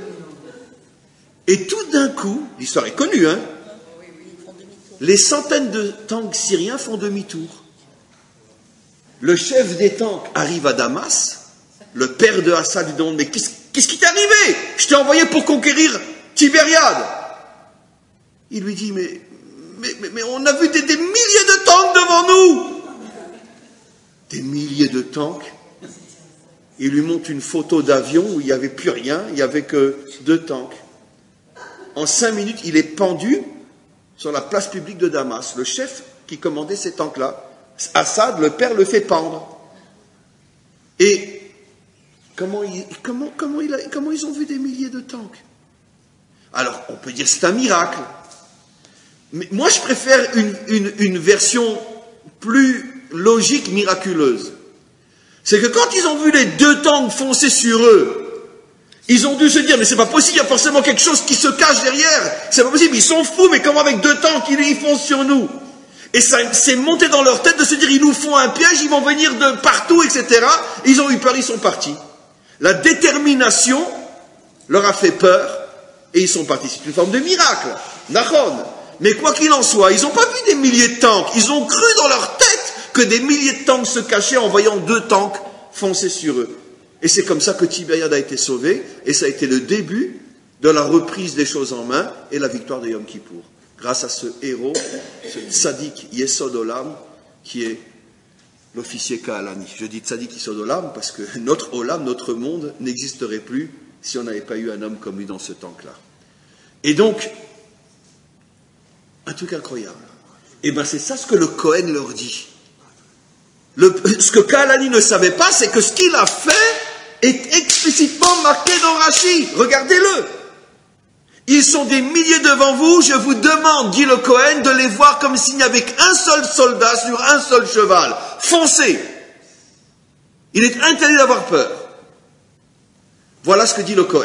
Et tout d'un coup, l'histoire est connue, hein, les centaines de tanks syriens font demi-tour. Le chef des tanks arrive à Damas, le père de Assad lui demande, mais qu'est-ce, qu'est-ce qui t'est arrivé? Je t'ai envoyé pour conquérir Tibériade. Il lui dit, mais, mais, mais, mais on a vu des, des milliers de tanks devant nous. Des milliers de tanks. Il lui montre une photo d'avion où il n'y avait plus rien, il n'y avait que deux tanks. En cinq minutes, il est pendu sur la place publique de Damas. Le chef qui commandait ces tanks-là, Assad, le père, le fait pendre. Et comment, il, comment, comment, il a, comment ils ont vu des milliers de tanks? Alors, on peut dire que c'est un miracle. Mais moi, je préfère une, une, une version plus logique, miraculeuse. C'est que quand ils ont vu les deux tanks foncer sur eux, ils ont dû se dire, mais c'est pas possible, il y a forcément quelque chose qui se cache derrière. C'est pas possible, ils sont fous, mais comment avec deux tanks, ils, ils foncent sur nous? Et ça s'est monté dans leur tête de se dire, ils nous font un piège, ils vont venir de partout, et cetera. Ils ont eu peur, ils sont partis. La détermination leur a fait peur, et ils sont partis. C'est une forme de miracle. Nachon. Mais quoi qu'il en soit, ils n'ont pas vu des milliers de tanks. Ils ont cru dans leur tête que des milliers de tanks se cachaient en voyant deux tanks foncer sur eux. Et c'est comme ça que Tibériade a été sauvé, et ça a été le début de la reprise des choses en main et la victoire de Yom Kippour. Grâce à ce héros, ce tzaddik Yesod Olam, qui est l'officier Kahalani. Je dis tzaddik Yesod Olam parce que notre Olam, notre monde, n'existerait plus si on n'avait pas eu un homme comme lui dans ce tank-là. Et donc, un truc incroyable. Et bien c'est ça ce que le Cohen leur dit. Le, ce que Kahalani ne savait pas, c'est que ce qu'il a fait est explicitement marqué dans Rashi. Regardez-le. Ils sont des milliers devant vous, je vous demande, dit le Cohen, de les voir comme s'il n'y avait qu'un seul soldat sur un seul cheval. Foncez. Il est interdit d'avoir peur. Voilà ce que dit le Cohen.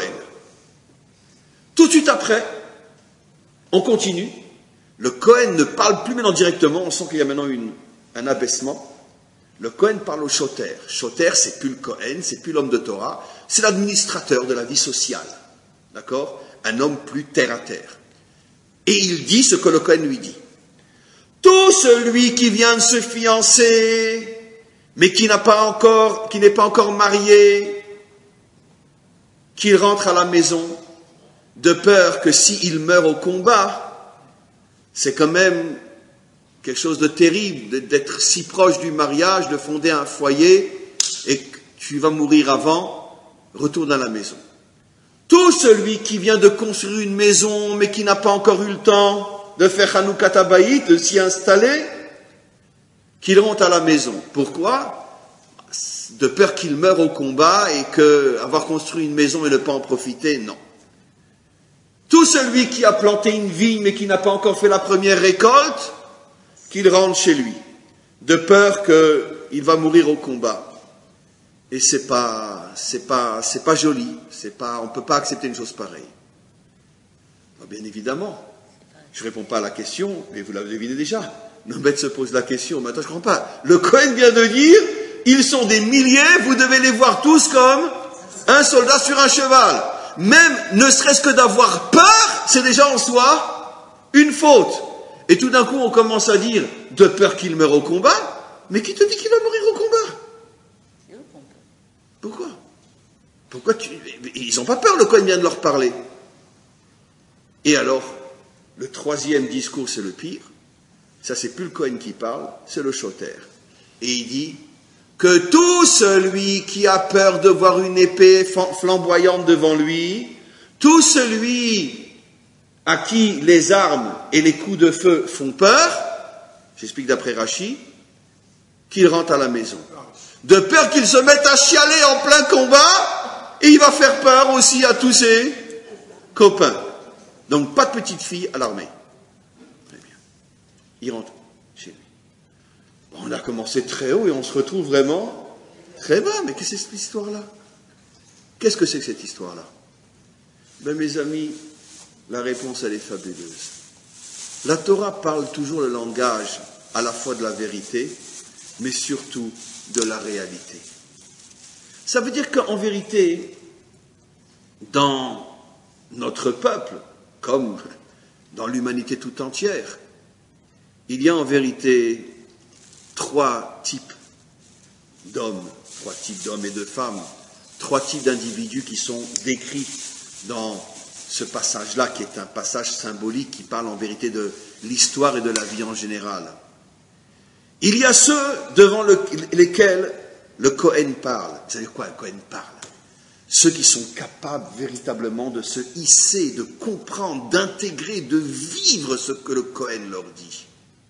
Tout de suite après, on continue. Le Cohen ne parle plus maintenant directement, on sent qu'il y a maintenant une, un abaissement. Le Cohen parle au Choter. Choter, c'est plus le Cohen, c'est plus l'homme de Torah, c'est l'administrateur de la vie sociale. D'accord? Un homme plus terre à terre. Et il dit ce que le Cohen lui dit. Tout celui qui vient de se fiancer, mais qui n'a pas encore, qui n'est pas encore marié, qu'il rentre à la maison, de peur que s'il meurt au combat, c'est quand même quelque chose de terrible d'être si proche du mariage, de fonder un foyer, et que tu vas mourir avant, retourne à la maison. Tout celui qui vient de construire une maison, mais qui n'a pas encore eu le temps de faire Hanoukat Habayit, de s'y installer, qu'il rentre à la maison. Pourquoi? De peur qu'il meure au combat et que avoir construit une maison et ne pas en profiter, non. Tout celui qui a planté une vigne, mais qui n'a pas encore fait la première récolte, qu'il rentre chez lui, de peur qu'il va mourir au combat. Et c'est pas, c'est pas, c'est pas joli, c'est pas, on peut pas accepter une chose pareille. Bien évidemment, je réponds pas à la question, mais vous l'avez deviné déjà. Nombet se pose la question, mais attends, je comprends pas. Le Cohen vient de dire, ils sont des milliers, vous devez les voir tous comme un soldat sur un cheval. Même, ne serait-ce que d'avoir peur, c'est déjà en soi une faute. Et tout d'un coup, on commence à dire, de peur qu'il meure au combat, mais qui te dit qu'il va mourir au combat? Pourquoi? Pourquoi tu... Ils n'ont pas peur, le Cohen vient de leur parler. Et alors, le troisième discours, c'est le pire. Ça, c'est plus le Cohen qui parle, c'est le Choter. Et il dit que tout celui qui a peur de voir une épée flamboyante devant lui, tout celui à qui les armes et les coups de feu font peur, j'explique d'après Rachi, qu'il rentre à la maison. De peur qu'il se mette à chialer en plein combat, et il va faire peur aussi à tous ses copains. Donc pas de petite fille à l'armée. Très bien. Il rentre chez lui. Bon, on a commencé très haut et on se retrouve vraiment très bas. Mais qu'est-ce que c'est cette histoire-là? Qu'est-ce que c'est que cette histoire-là? Ben mes amis, la réponse elle est fabuleuse. La Torah parle toujours le langage à la fois de la vérité, mais surtout de la réalité. Ça veut dire qu'en vérité, dans notre peuple, comme dans l'humanité tout entière, il y a en vérité trois types d'hommes, trois types d'hommes et de femmes, trois types d'individus qui sont décrits dans ce passage-là, qui est un passage symbolique qui parle en vérité de l'histoire et de la vie en général. Il y a ceux devant le, lesquels le Cohen parle. Vous savez quoi, le Cohen parle? Ceux qui sont capables véritablement de se hisser, de comprendre, d'intégrer, de vivre ce que le Cohen leur dit.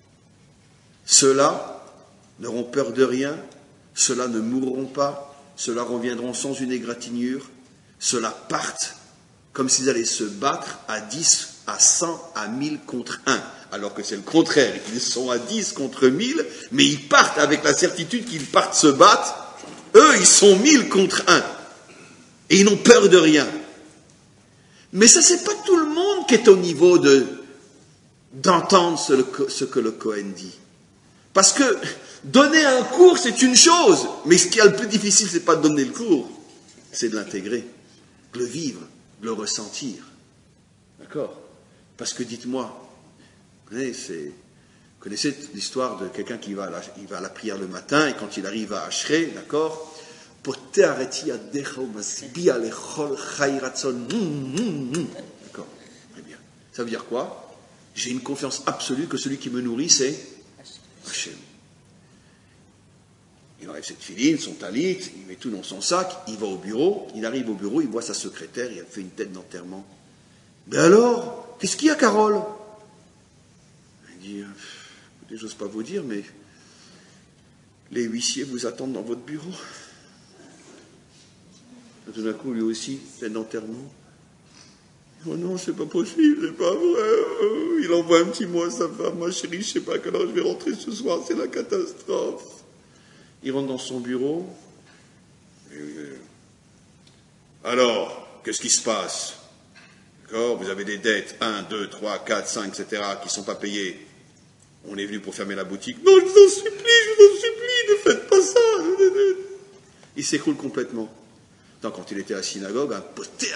Ceux-là n'auront peur de rien, ceux-là ne mourront pas, ceux-là reviendront sans une égratignure, ceux-là partent comme s'ils allaient se battre à dix, à cent, à mille contre un. Alors que c'est le contraire, ils sont à dix contre mille, mais ils partent avec la certitude qu'ils partent se battre. Eux, ils sont mille contre un. Et ils n'ont peur de rien. Mais ça, c'est pas tout le monde qui est au niveau de, d'entendre ce, ce que le Cohen dit. Parce que donner un cours, c'est une chose, mais ce qui est le plus difficile, c'est pas de donner le cours, c'est de l'intégrer, de le vivre, de le ressentir. D'accord? Parce que dites-moi, vous connaissez, vous connaissez l'histoire de quelqu'un qui va à la, il va à la prière le matin et quand il arrive à Ashrei, d'accord? D'accord, très bien. Ça veut dire quoi? J'ai une confiance absolue que celui qui me nourrit, c'est Hachem. Il enlève cette filine, son talit, il met tout dans son sac, il va au bureau, il arrive au bureau, il voit sa secrétaire, il fait une tête d'enterrement. Mais alors, qu'est-ce qu'il y a, Carole? Il dit, écoutez, j'ose pas vous dire, mais les huissiers vous attendent dans votre bureau. Et tout d'un coup, lui aussi, tête d'enterrement. Oh non, c'est pas possible, c'est pas vrai. Il envoie un petit mot à sa femme, ma chérie, je sais pas à quelle heure je vais rentrer ce soir, c'est la catastrophe. Il rentre dans son bureau. Et, alors, qu'est-ce qui se passe? D'accord, vous avez des dettes, un, deux, trois, quatre, cinq, et cetera, qui ne sont pas payées. On est venu pour fermer la boutique. Non, je vous en supplie, je vous en supplie, ne faites pas ça. Il s'écroule complètement. Tant quand il était à la synagogue, un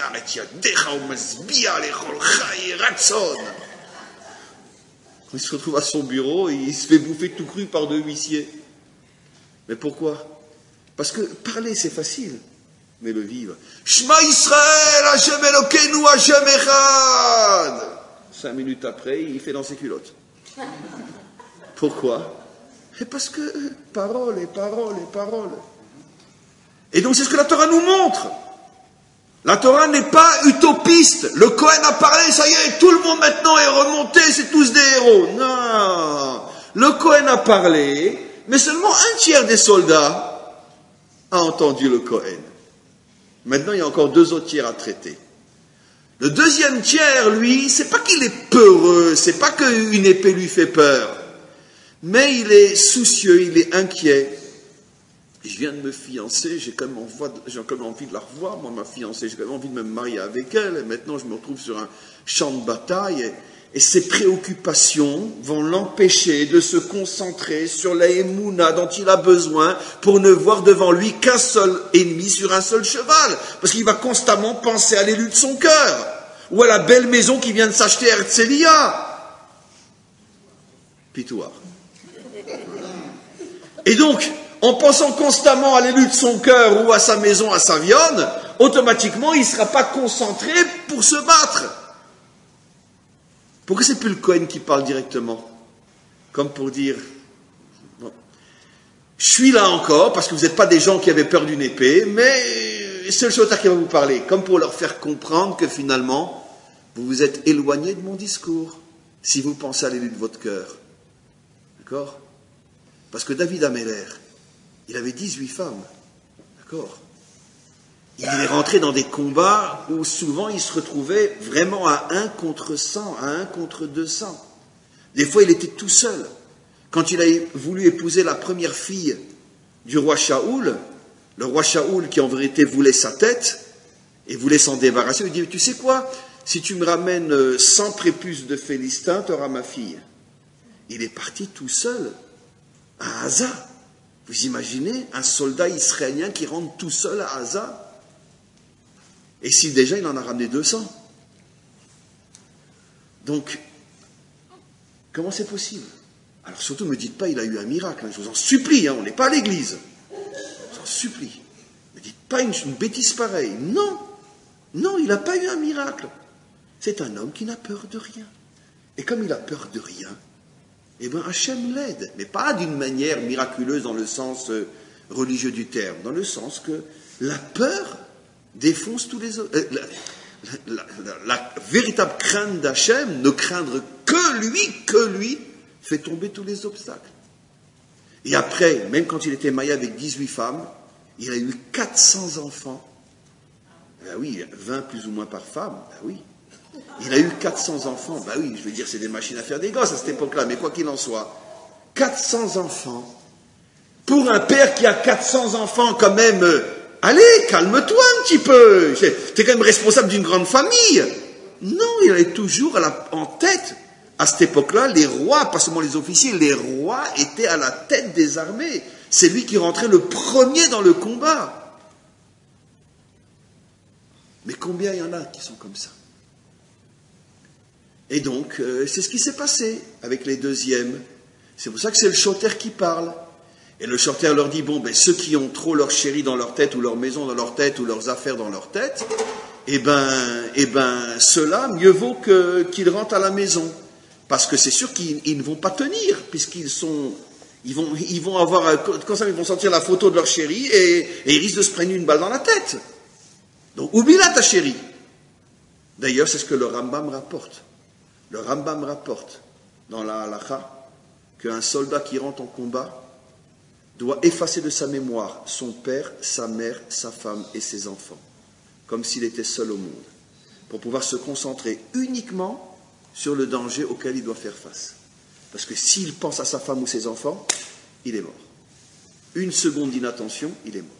il se retrouve à son bureau et il se fait bouffer tout cru par deux huissiers. Mais pourquoi? Parce que parler c'est facile, mais le vivre. Shema Israël, Hashem Elokeinu, Hashem Echad. Cinq minutes après, il fait dans ses culottes. Pourquoi? Et parce que parole et parole et parole. Et donc c'est ce que la Torah nous montre. La Torah n'est pas utopiste. Le Cohen a parlé, ça y est, tout le monde maintenant est remonté, c'est tous des héros. Non. Le Cohen a parlé, mais seulement un tiers des soldats a entendu le Cohen. Maintenant, il y a encore deux autres tiers à traiter. Le deuxième tiers, lui, c'est pas qu'il est peureux, c'est pas qu'une épée lui fait peur, mais il est soucieux, il est inquiet. Je viens de me fiancer, j'ai quand même envie, j'ai quand même envie de la revoir, moi, ma fiancée, j'ai quand même envie de me marier avec elle, et maintenant je me retrouve sur un champ de bataille, et, et ses préoccupations vont l'empêcher de se concentrer sur la émouna dont il a besoin pour ne voir devant lui qu'un seul ennemi sur un seul cheval, parce qu'il va constamment penser à l'élu de son cœur, ou à la belle maison qui vient de s'acheter à Herzliya. Pitouar. Et donc, en pensant constamment à l'élu de son cœur ou à sa maison à Savione, automatiquement, il ne sera pas concentré pour se battre. Pourquoi c'est plus le Cohen qui parle directement? Comme pour dire, bon, je suis là encore, parce que vous n'êtes pas des gens qui avaient peur d'une épée, mais c'est le Shotar qui va vous parler, comme pour leur faire comprendre que finalement, vous vous êtes éloigné de mon discours, si vous pensez à l'élu de votre cœur. D'accord? Parce que David Améler, il avait dix-huit femmes. D'accord? Il est rentré dans des combats où souvent il se retrouvait vraiment à un contre cent, à un contre deux cents. Des fois, il était tout seul. Quand il a voulu épouser la première fille du roi Shaoul, le roi Shaoul qui en vérité voulait sa tête et voulait s'en débarrasser, il dit, tu sais quoi, si tu me ramènes cent prépuces de Philistins, tu auras ma fille. Il est parti tout seul à Haza. Vous imaginez un soldat israélien qui rentre tout seul à Haza? Et si déjà il en a ramené deux cents. Donc, comment c'est possible? Alors surtout, ne me dites pas il a eu un miracle, hein. Je vous en supplie, hein. On n'est pas à l'église. Je vous en supplie. Ne me dites pas une, une bêtise pareille. Non, non, il n'a pas eu un miracle. C'est un homme qui n'a peur de rien. Et comme il a peur de rien, eh bien Hachem l'aide. Mais pas d'une manière miraculeuse dans le sens euh, religieux du terme, dans le sens que la peur défonce tous les autres. Euh, la, la, la, la véritable crainte d'Hachem, ne craindre que lui, que lui, fait tomber tous les obstacles. Et après, même quand il était marié avec dix-huit femmes, il a eu quatre cents enfants. Ben oui, vingt plus ou moins par femme, ben oui. Il a eu quatre cents enfants, ben oui, je veux dire, c'est des machines à faire des gosses à cette époque-là, mais quoi qu'il en soit, quatre cents enfants. Pour un père qui a quatre cents enfants, quand même, euh, allez, calme-toi un petit peu, t'es quand même responsable d'une grande famille. Non, il avait toujours à la, en tête, à cette époque-là, les rois, pas seulement les officiers, les rois étaient à la tête des armées. C'est lui qui rentrait le premier dans le combat. Mais combien il y en a qui sont comme ça? Et donc, euh, c'est ce qui s'est passé avec les deuxièmes. C'est pour ça que c'est le Shoter qui parle. Et le Shoter leur dit, bon, ben, ceux qui ont trop leur chéri dans leur tête, ou leur maison dans leur tête, ou leurs affaires dans leur tête, eh ben, eh ben, ceux-là, mieux vaut que, qu'ils rentrent à la maison. Parce que c'est sûr qu'ils ils ne vont pas tenir, puisqu'ils sont, ils vont, ils vont avoir, quand ça, ils vont sentir la photo de leur chéri, et, et ils risquent de se prendre une balle dans la tête. Donc, oublie-la, ta chérie. D'ailleurs, c'est ce que le Rambam rapporte. Le Rambam rapporte dans la halakha qu'un soldat qui rentre en combat doit effacer de sa mémoire son père, sa mère, sa femme et ses enfants, comme s'il était seul au monde, pour pouvoir se concentrer uniquement sur le danger auquel il doit faire face. Parce que s'il pense à sa femme ou ses enfants, il est mort. Une seconde d'inattention, il est mort.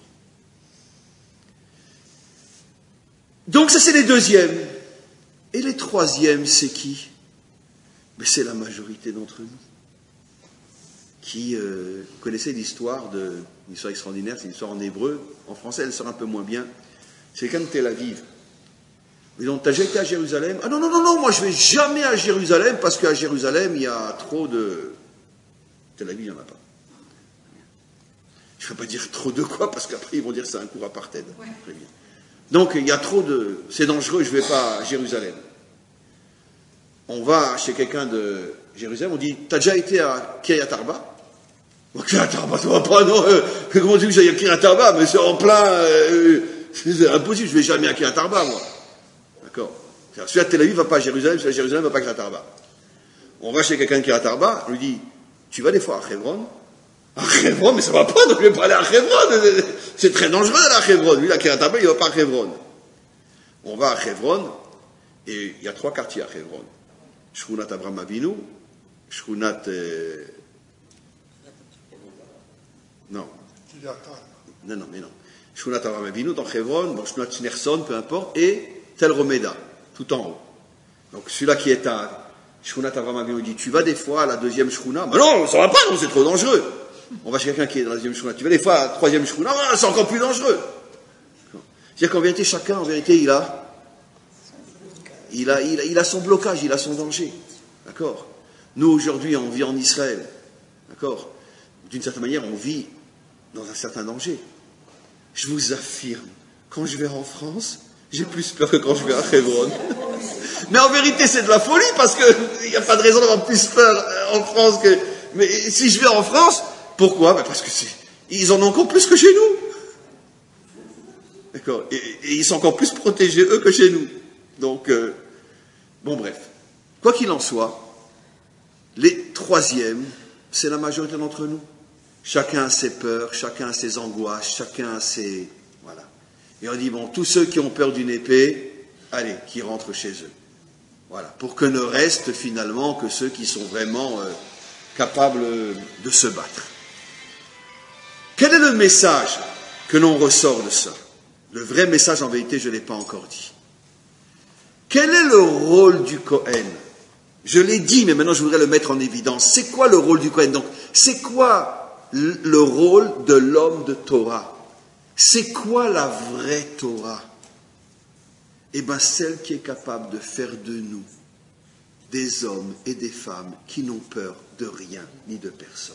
Donc ça c'est les deuxièmes. Et les troisièmes, c'est qui? Mais c'est la majorité d'entre nous qui euh, connaissait l'histoire de une histoire extraordinaire, c'est une histoire en hébreu. En français, elle sort un peu moins bien. C'est quelqu'un de Tel Aviv. Mais donc, t'as déjà été à Jérusalem? Ah non, non, non, non, moi je vais jamais à Jérusalem parce qu'à Jérusalem, il y a trop de... Tel Aviv, il n'y en a pas. Je ne vais pas dire trop de quoi parce qu'après, ils vont dire que c'est un cours apartheid. Ouais. Très bien. Donc, il y a trop de... C'est dangereux, je ne vais pas à Jérusalem. On va chez quelqu'un de Jérusalem, on dit, t'as déjà été à Kiryat Arba? Bon, Kiryat Arba, ça va pas, non, euh, comment tu veux que j'aille à Kiryat Arba? Mais c'est en plein, euh, c'est impossible, je vais jamais à Kiryat Arba, moi. D'accord? Celui à Tel Aviv va pas à Jérusalem, celui à Jérusalem va pas à Kiryat Arba. On va chez quelqu'un de Kiryat Arba, on lui dit, tu vas des fois à Hebron? À Hebron, mais ça va pas, donc je vais pas aller à Hebron, c'est très dangereux d'aller à Hebron. Lui, à Kiryat Arba, il va pas à Hebron. On va à Hebron, et il y a trois quartiers à Hebron. Shkunat Avraham Avinu, Shkunat... Euh... Non. Non, non, mais non. Shkunat Avraham Avinu, dans Hebron, bon, Shkunat Shnerson, peu importe, et Tel Romeda, tout en haut. Donc celui-là qui est à Shkunat Avraham Avinu dit, tu vas des fois à la deuxième Shkunat? Mais non, ça va pas, non, c'est trop dangereux. On va chez quelqu'un qui est dans la deuxième Shkunat. Tu vas des fois à la troisième Shkunat? Ah, c'est encore plus dangereux. C'est-à-dire qu'en vérité, chacun, en vérité, il a... Il a, il, a, il a son blocage, il a son danger. D'accord? Nous, aujourd'hui, on vit en Israël. D'accord? D'une certaine manière, on vit dans un certain danger. Je vous affirme, quand je vais en France, j'ai plus peur que quand je vais à Hebron. Mais en vérité, c'est de la folie parce qu'il n'y a pas de raison d'avoir plus peur en France que... Mais si je vais en France, pourquoi? Ben parce que c'est... ils en ont encore plus que chez nous. D'accord. Et, et ils sont encore plus protégés, eux, que chez nous. Donc, euh... bon, bref. Quoi qu'il en soit, les troisièmes, c'est la majorité d'entre nous. Chacun a ses peurs, chacun a ses angoisses, chacun a ses... Voilà. Et on dit, bon, tous ceux qui ont peur d'une épée, allez, qui rentrent chez eux. Voilà. Pour que ne restent finalement que ceux qui sont vraiment euh, capables de se battre. Quel est le message que l'on ressort de ça? Le vrai message, en vérité, je ne l'ai pas encore dit. Quel est le rôle du Kohen? Je l'ai dit, mais maintenant je voudrais le mettre en évidence. C'est quoi le rôle du Kohen? Donc, c'est quoi le rôle de l'homme de Torah? C'est quoi la vraie Torah? Eh bien, celle qui est capable de faire de nous des hommes et des femmes qui n'ont peur de rien ni de personne.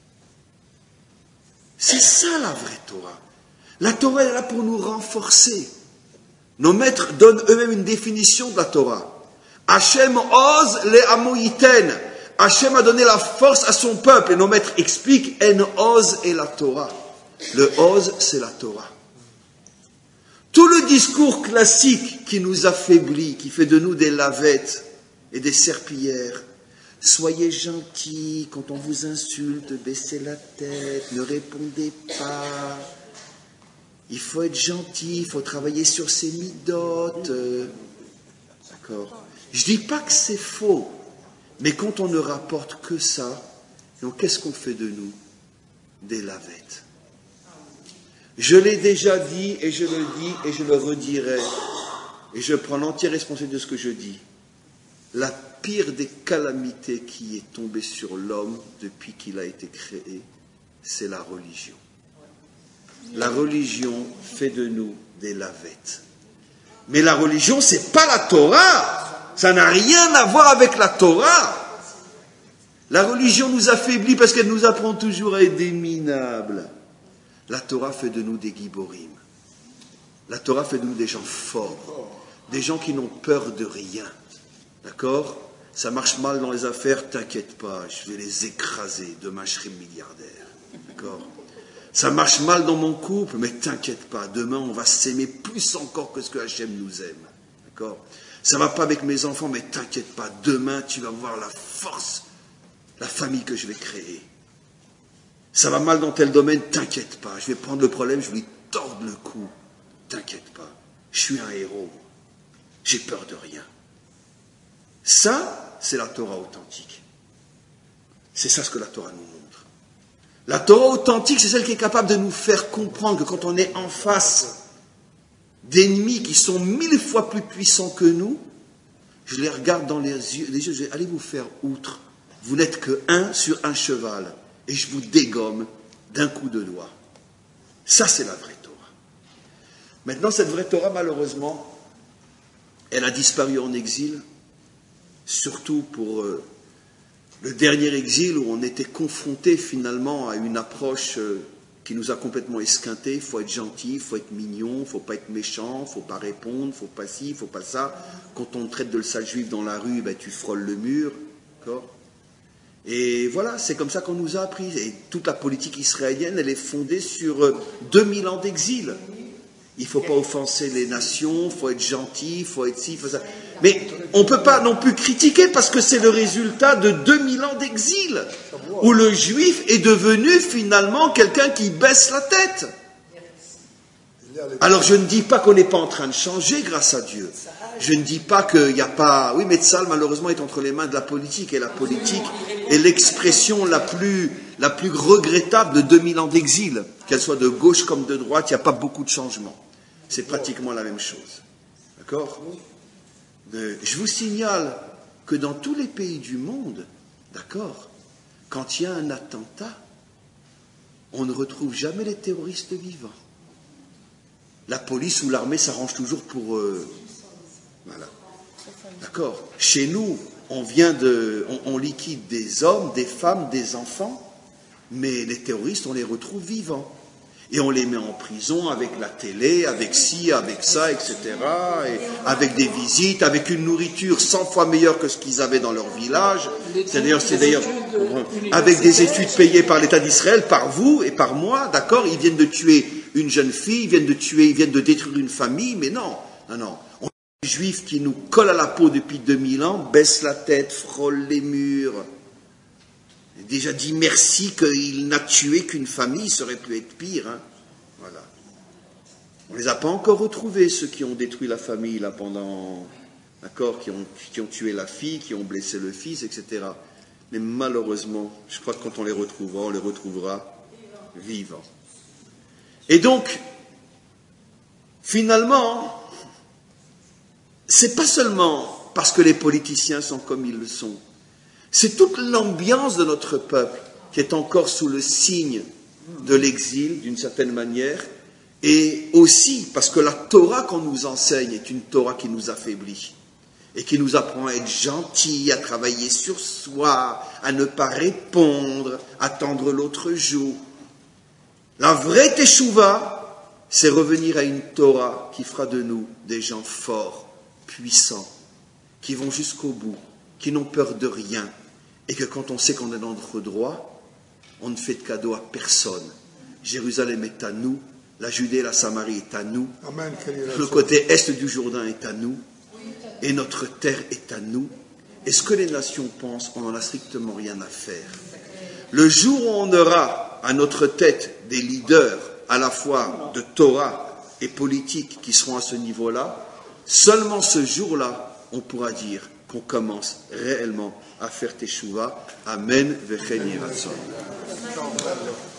C'est ça la vraie Torah. La Torah est là pour nous renforcer. Nos maîtres donnent eux-mêmes une définition de la Torah. Hachem oz le amoyiten. Hachem a donné la force à son peuple. Et nos maîtres expliquent, en oz est la Torah. Le oz, c'est la Torah. Tout le discours classique qui nous affaiblit, qui fait de nous des lavettes et des serpillères. Soyez gentils, quand on vous insulte, baissez la tête, ne répondez pas. Il faut être gentil, il faut travailler sur ses midotes. D'accord. Je ne dis pas que c'est faux, mais quand on ne rapporte que ça, donc qu'est-ce qu'on fait de nous? Des lavettes. Je l'ai déjà dit, et je le dis, et je le redirai, et je prends l'entière responsabilité de ce que je dis. La pire des calamités qui est tombée sur l'homme depuis qu'il a été créé, c'est la religion. La religion fait de nous des lavettes. Mais la religion, c'est pas la Torah. Ça n'a rien à voir avec la Torah. La religion nous affaiblit parce qu'elle nous apprend toujours à être des minables. La Torah fait de nous des giborim. La Torah fait de nous des gens forts. Des gens qui n'ont peur de rien. D'accord? Ça marche mal dans les affaires, t'inquiète pas, je vais les écraser. Demain, je serai milliardaire. D'accord? Ça marche mal dans mon couple, mais t'inquiète pas, demain, on va s'aimer plus encore que ce que Hachem nous aime. D'accord? Ça va pas avec mes enfants, mais t'inquiète pas, demain, tu vas voir la force, la famille que je vais créer. Ça va mal dans tel domaine, t'inquiète pas, je vais prendre le problème, je vais lui tordre le cou. T'inquiète pas, je suis un héros. J'ai peur de rien. Ça, c'est la Torah authentique. C'est ça ce que la Torah nous montre. La Torah authentique, c'est celle qui est capable de nous faire comprendre que quand on est en face d'ennemis qui sont mille fois plus puissants que nous, je les regarde dans les yeux, les yeux je dis, allez vous faire outre. Vous n'êtes que un sur un cheval, et je vous dégomme d'un coup de doigt. Ça, c'est la vraie Torah. Maintenant, cette vraie Torah, malheureusement, elle a disparu en exil, surtout pour euh, le dernier exil où on était confronté finalement à une approche euh, qui nous a complètement esquinté. Il faut être gentil, il faut être mignon, il ne faut pas être méchant, il ne faut pas répondre, il ne faut pas ci, il ne faut pas ça. Quand on te traite de le sale juif dans la rue, ben, tu frôles le mur. D'accord ? Et voilà, c'est comme ça qu'on nous a appris. Et toute la politique israélienne, elle est fondée sur euh, deux mille ans d'exil. Il ne faut pas offenser les nations, il faut être gentil, il faut être ci, il faut ça. Mais on ne peut pas non plus critiquer parce que c'est le résultat de deux mille ans d'exil, où le juif est devenu finalement quelqu'un qui baisse la tête. Alors je ne dis pas qu'on n'est pas en train de changer grâce à Dieu. Je ne dis pas qu'il n'y a pas... Oui, mais Tzahal malheureusement est entre les mains de la politique, et la politique est l'expression la plus, la plus regrettable de deux mille ans d'exil. Qu'elle soit de gauche comme de droite, il n'y a pas beaucoup de changements. C'est pratiquement la même chose. D'accord ? Je vous signale que dans tous les pays du monde, d'accord, quand il y a un attentat, on ne retrouve jamais les terroristes vivants. La police ou l'armée s'arrange toujours pour... Euh, voilà. D'accord ? Chez nous, on vient de... On, on liquide des hommes, des femmes, des enfants, mais les terroristes, on les retrouve vivants. Et on les met en prison avec la télé, avec ci, avec ça, et cetera. Et avec des visites, avec une nourriture cent fois meilleure que ce qu'ils avaient dans leur village. C'est d'ailleurs, c'est d'ailleurs, avec des études payées par l'État d'Israël, par vous et par moi, d'accord? Ils viennent de tuer une jeune fille, ils viennent de tuer, ils viennent de détruire une famille, mais non, non, non. On a des juifs qui nous collent à la peau depuis deux mille ans, baissent la tête, frôlent les murs. Déjà dit merci qu'il n'a tué qu'une famille, ça aurait pu être pire. Hein. Voilà. On ne les a pas encore retrouvés, ceux qui ont détruit la famille là pendant, d'accord, qui ont, qui ont tué la fille, qui ont blessé le fils, et cetera. Mais malheureusement, je crois que quand on les retrouvera, on les retrouvera vivants. Et donc, finalement, c'est pas seulement parce que les politiciens sont comme ils le sont. C'est toute l'ambiance de notre peuple qui est encore sous le signe de l'exil, d'une certaine manière, et aussi parce que la Torah qu'on nous enseigne est une Torah qui nous affaiblit et qui nous apprend à être gentil, à travailler sur soi, à ne pas répondre, à attendre l'autre jour. La vraie teshuva, c'est revenir à une Torah qui fera de nous des gens forts, puissants, qui vont jusqu'au bout, qui n'ont peur de rien, et que quand on sait qu'on est dans notre droit, on ne fait de cadeau à personne. Jérusalem est à nous, la Judée et la Samarie est à nous, Amen. Le côté est du Jourdain est à nous, et notre terre est à nous. Et ce que les nations pensent, on n'en a strictement rien à faire. Le jour où on aura à notre tête des leaders, à la fois de Torah et politiques, qui seront à ce niveau-là, seulement ce jour-là, on pourra dire qu'on commence réellement à faire teshuva. Amen. Vechen yiratzon.